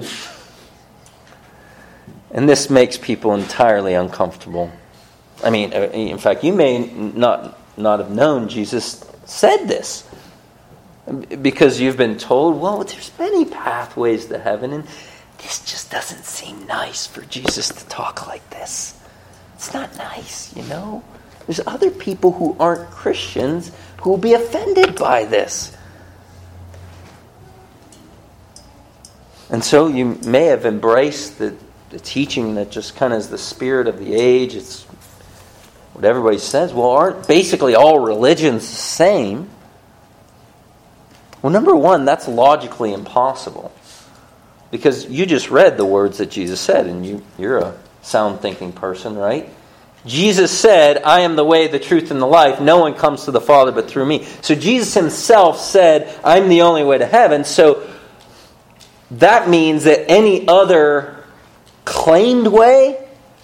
And this makes people entirely uncomfortable. I mean, in fact, you may not have known Jesus said this. Because you've been told, well, there's many pathways to heaven, and this just doesn't seem nice for Jesus to talk like this. It's not nice, There's other people who aren't Christians who will be offended by this. And so you may have embraced the teaching that just kind of is the spirit of the age. It's what everybody says. Well, aren't basically all religions the same? Well, number one, that's logically impossible. Because you just read the words that Jesus said, and you're a sound thinking person, right? Jesus said, I am the way, the truth, and the life. No one comes to the Father but through me. So Jesus himself said, I'm the only way to heaven. So that means that any other claimed way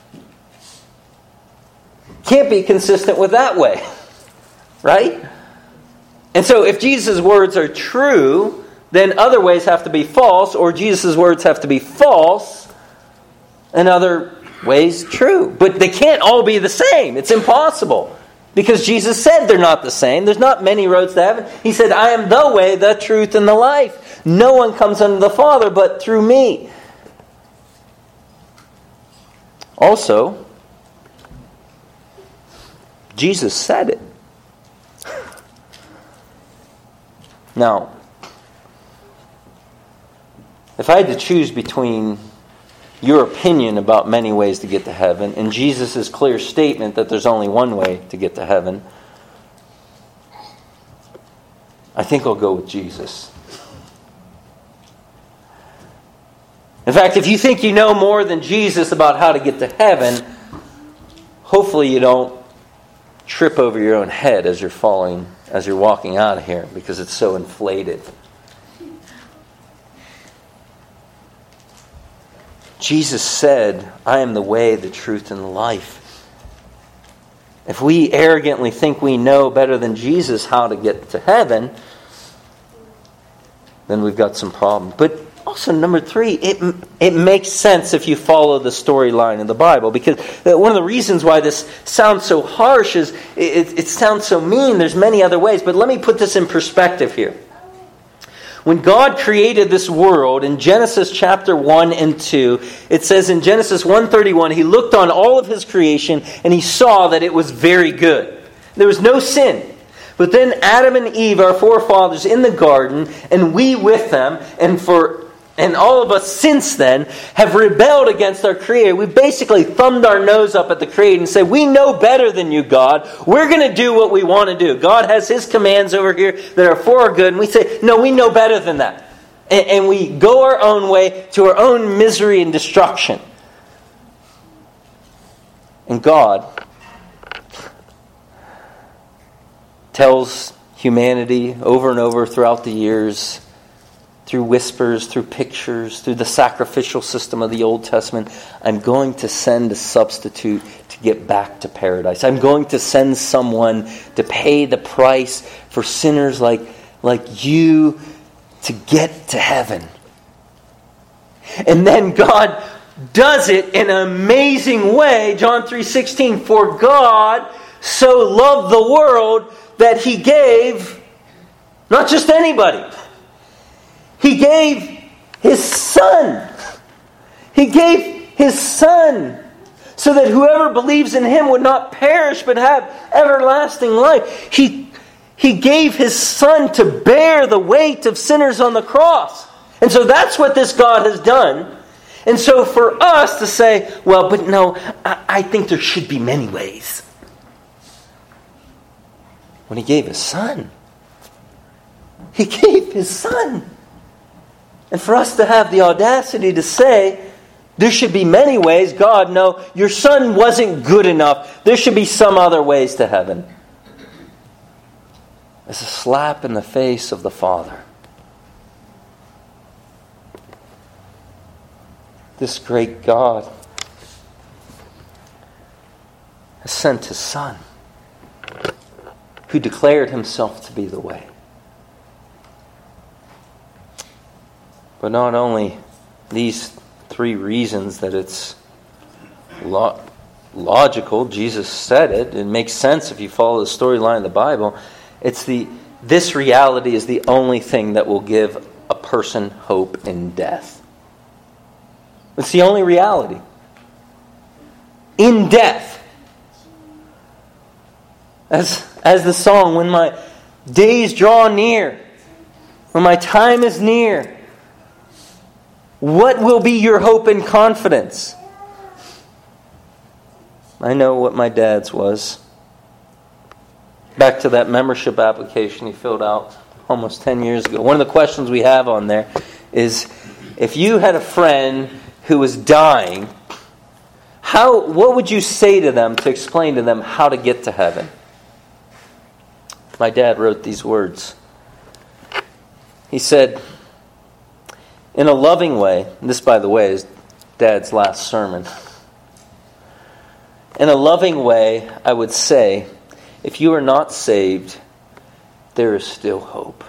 can't be consistent with that way. Right? And so if Jesus' words are true, then other ways have to be false, or Jesus' words have to be false, and other ways true. But they can't all be the same. It's impossible. Because Jesus said they're not the same. There's not many roads to heaven. He said, I am the way, the truth, and the life. No one comes unto the Father but through me. Also, Jesus said it. Now, if I had to choose between your opinion about many ways to get to heaven and Jesus' clear statement that there's only one way to get to heaven, I think I'll go with Jesus. In fact, if you think you know more than Jesus about how to get to heaven, hopefully you don't trip over your own head as you're walking out of here, because it's so inflated. Jesus said, I am the way, the truth, and the life. If we arrogantly think we know better than Jesus how to get to heaven, then we've got some problems. But also, number 3, it makes sense if you follow the storyline in the Bible. Because one of the reasons why this sounds so harsh is it sounds so mean. There's many other ways. But let me put this in perspective here. When God created this world in Genesis chapter 1 and 2, it says in Genesis 1:31, He looked on all of His creation and He saw that it was very good. There was no sin. But then Adam and Eve, our forefathers in the garden, and we with them, and for and all of us since then have rebelled against our Creator. We basically thumbed our nose up at the Creator and said, we know better than you, God. We're going to do what we want to do. God has His commands over here that are for our good. And we say, no, we know better than that. And we go our own way to our own misery and destruction. And God tells humanity over and over throughout the years, through whispers, through pictures, through the sacrificial system of the Old Testament, I'm going to send a substitute to get back to paradise. I'm going to send someone to pay the price for sinners like you to get to heaven. And then God does it in an amazing way. John 3:16, for God so loved the world that He gave not just anybody. He gave His Son. He gave His Son so that whoever believes in Him would not perish but have everlasting life. He gave His Son to bear the weight of sinners on the cross. And so that's what this God has done. And so for us to say, well, but no, I think there should be many ways. When He gave His Son. He gave His Son. And for us to have the audacity to say, there should be many ways. God, no, your Son wasn't good enough. There should be some other ways to heaven. It's a slap in the face of the Father. This great God has sent His Son, who declared Himself to be the way. But not only these three reasons that it's logical, Jesus said it, it makes sense if you follow the storyline of the Bible, this reality is the only thing that will give a person hope in death. It's the only reality. In death. As the song, when my days draw near, when my time is near, what will be your hope and confidence? I know what my dad's was. Back to that membership application he filled out almost 10 years ago. One of the questions we have on there is, if you had a friend who was dying, what would you say to them to explain to them how to get to heaven? My dad wrote these words. He said, in a loving way, and this, by the way, is Dad's last sermon. In a loving way, I would say, if you are not saved, there is still hope.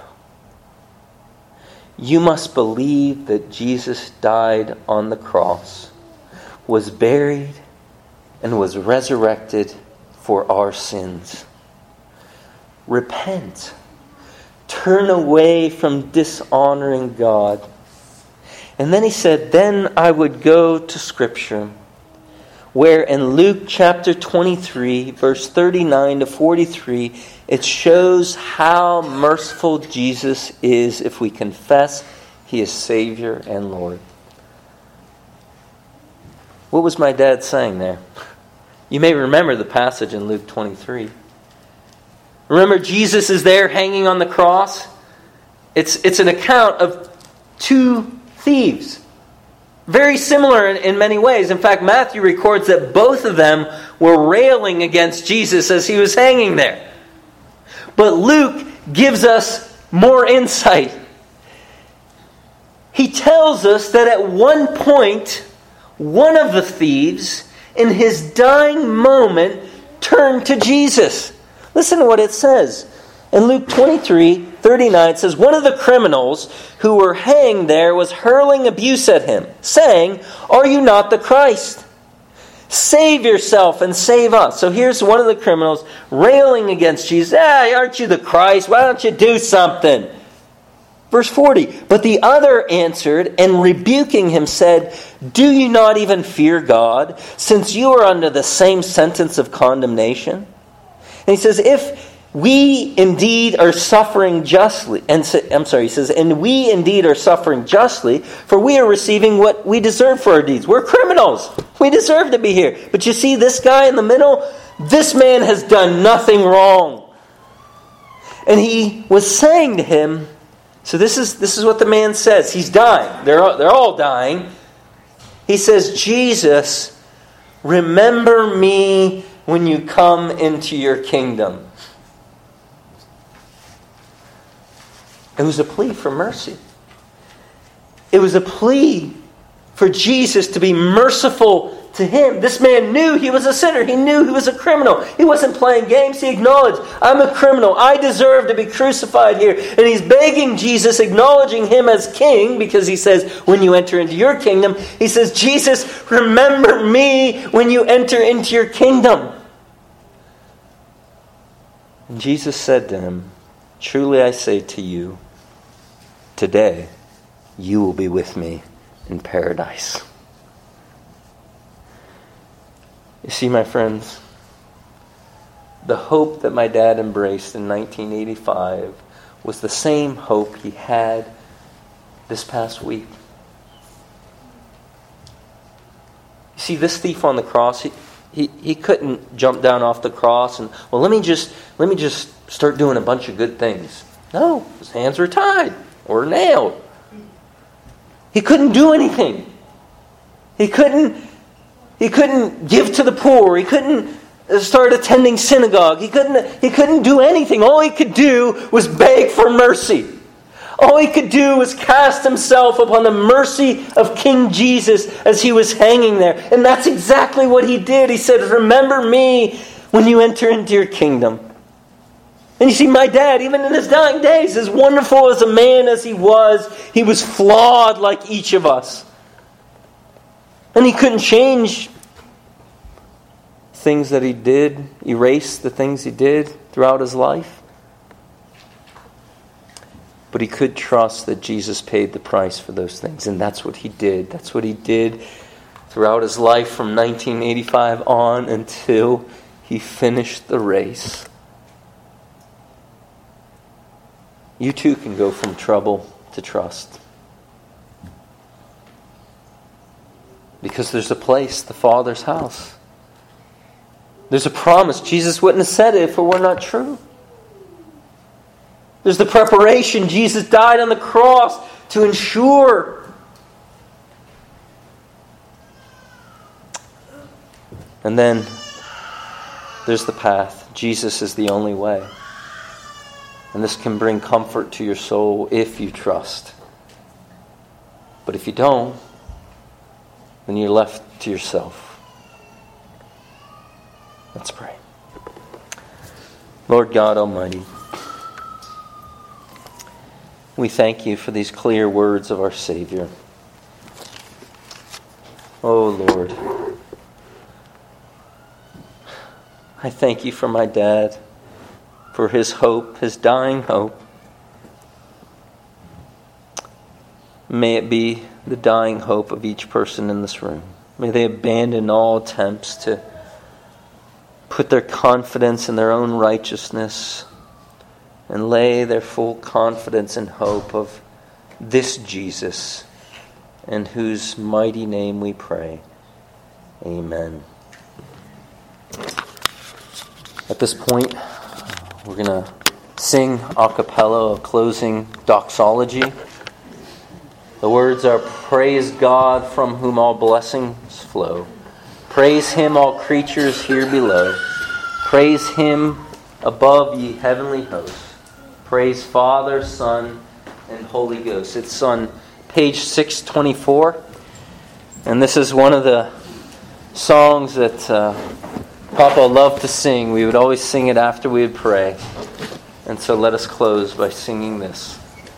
You must believe that Jesus died on the cross, was buried, and was resurrected for our sins. Repent. Turn away from dishonoring God. And then he said, then I would go to Scripture, where in Luke chapter 23, verse 39 to 43, it shows how merciful Jesus is if we confess He is Savior and Lord. What was my dad saying there? You may remember the passage in Luke 23. Remember, Jesus is there hanging on the cross? It's an account of two thieves. Very similar in many ways. In fact, Matthew records that both of them were railing against Jesus as He was hanging there. But Luke gives us more insight. He tells us that at one point, one of the thieves, in his dying moment, turned to Jesus. Listen to what it says. In Luke 23:39, it says, one of the criminals who were hanged there was hurling abuse at him, saying, are you not the Christ? Save yourself and save us. So here's one of the criminals railing against Jesus. Aren't you the Christ? Why don't you do something? Verse 40, but the other answered and rebuking him said, do you not even fear God, since you are under the same sentence of condemnation? And he says, if we indeed are suffering justly. He says, and we indeed are suffering justly, for we are receiving what we deserve for our deeds. We're criminals. We deserve to be here. But you see this guy in the middle? This man has done nothing wrong. And he was saying to him, so this is what the man says. He's dying. They're all dying. He says, Jesus, remember me when you come into your kingdom. It was a plea for mercy. It was a plea for Jesus to be merciful to him. This man knew he was a sinner. He knew he was a criminal. He wasn't playing games. He acknowledged, I'm a criminal. I deserve to be crucified here. And he's begging Jesus, acknowledging him as king, because he says, when you enter into your kingdom, he says, Jesus, remember me when you enter into your kingdom. And Jesus said to him, truly I say to you, today you will be with me in paradise. You see, my friends, the hope that my dad embraced in 1985 was the same hope he had this past week. You see, this thief on the cross, he couldn't jump down off the cross and, well, let me just start doing a bunch of good things. No, his hands were tied or nailed. He couldn't do anything. He couldn't give to the poor. He couldn't start attending synagogue. He couldn't do anything. All he could do was beg for mercy. All he could do was cast himself upon the mercy of King Jesus as he was hanging there. And that's exactly what he did. He said, remember me when you enter into your kingdom. And you see, my dad, even in his dying days, as wonderful as a man as he was flawed like each of us. And he couldn't change things that he did, erase the things he did throughout his life. But he could trust that Jesus paid the price for those things. And that's what he did. That's what he did throughout his life from 1985 on until he finished the race. You too can go from trouble to trust. Because there's a place, the Father's house. There's a promise. Jesus wouldn't have said it if it were not true. There's the preparation. Jesus died on the cross to ensure. And then there's the path. Jesus is the only way. And this can bring comfort to your soul if you trust. But if you don't, then you're left to yourself. Let's pray. Lord God Almighty, we thank you for these clear words of our Savior. Oh Lord, I thank you for my dad, for his hope, his dying hope. May it be the dying hope of each person in this room. May they abandon all attempts to put their confidence in their own righteousness and lay their full confidence and hope of this Jesus, in whose mighty name we pray. Amen. At this point, we're going to sing a cappella, a closing doxology. The words are, praise God from whom all blessings flow. Praise Him, all creatures here below. Praise Him above, ye heavenly hosts. Praise Father, Son, and Holy Ghost. It's on page 624. And this is one of the songs that Papa loved to sing. We would always sing it after we would pray. And so let us close by singing this.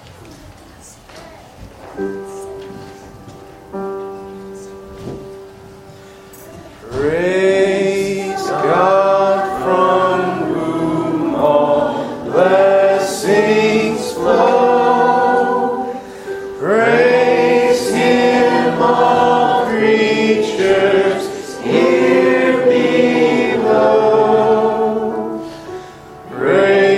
Praise God from whom all blessings flow. Praise Him, all creatures here below. Praise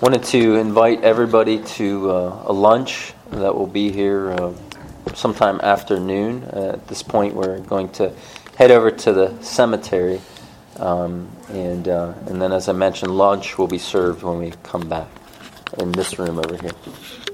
Wanted to invite everybody to a lunch that will be here sometime afternoon. At this point, we're going to head over to the cemetery, and then, as I mentioned, lunch will be served when we come back in this room over here.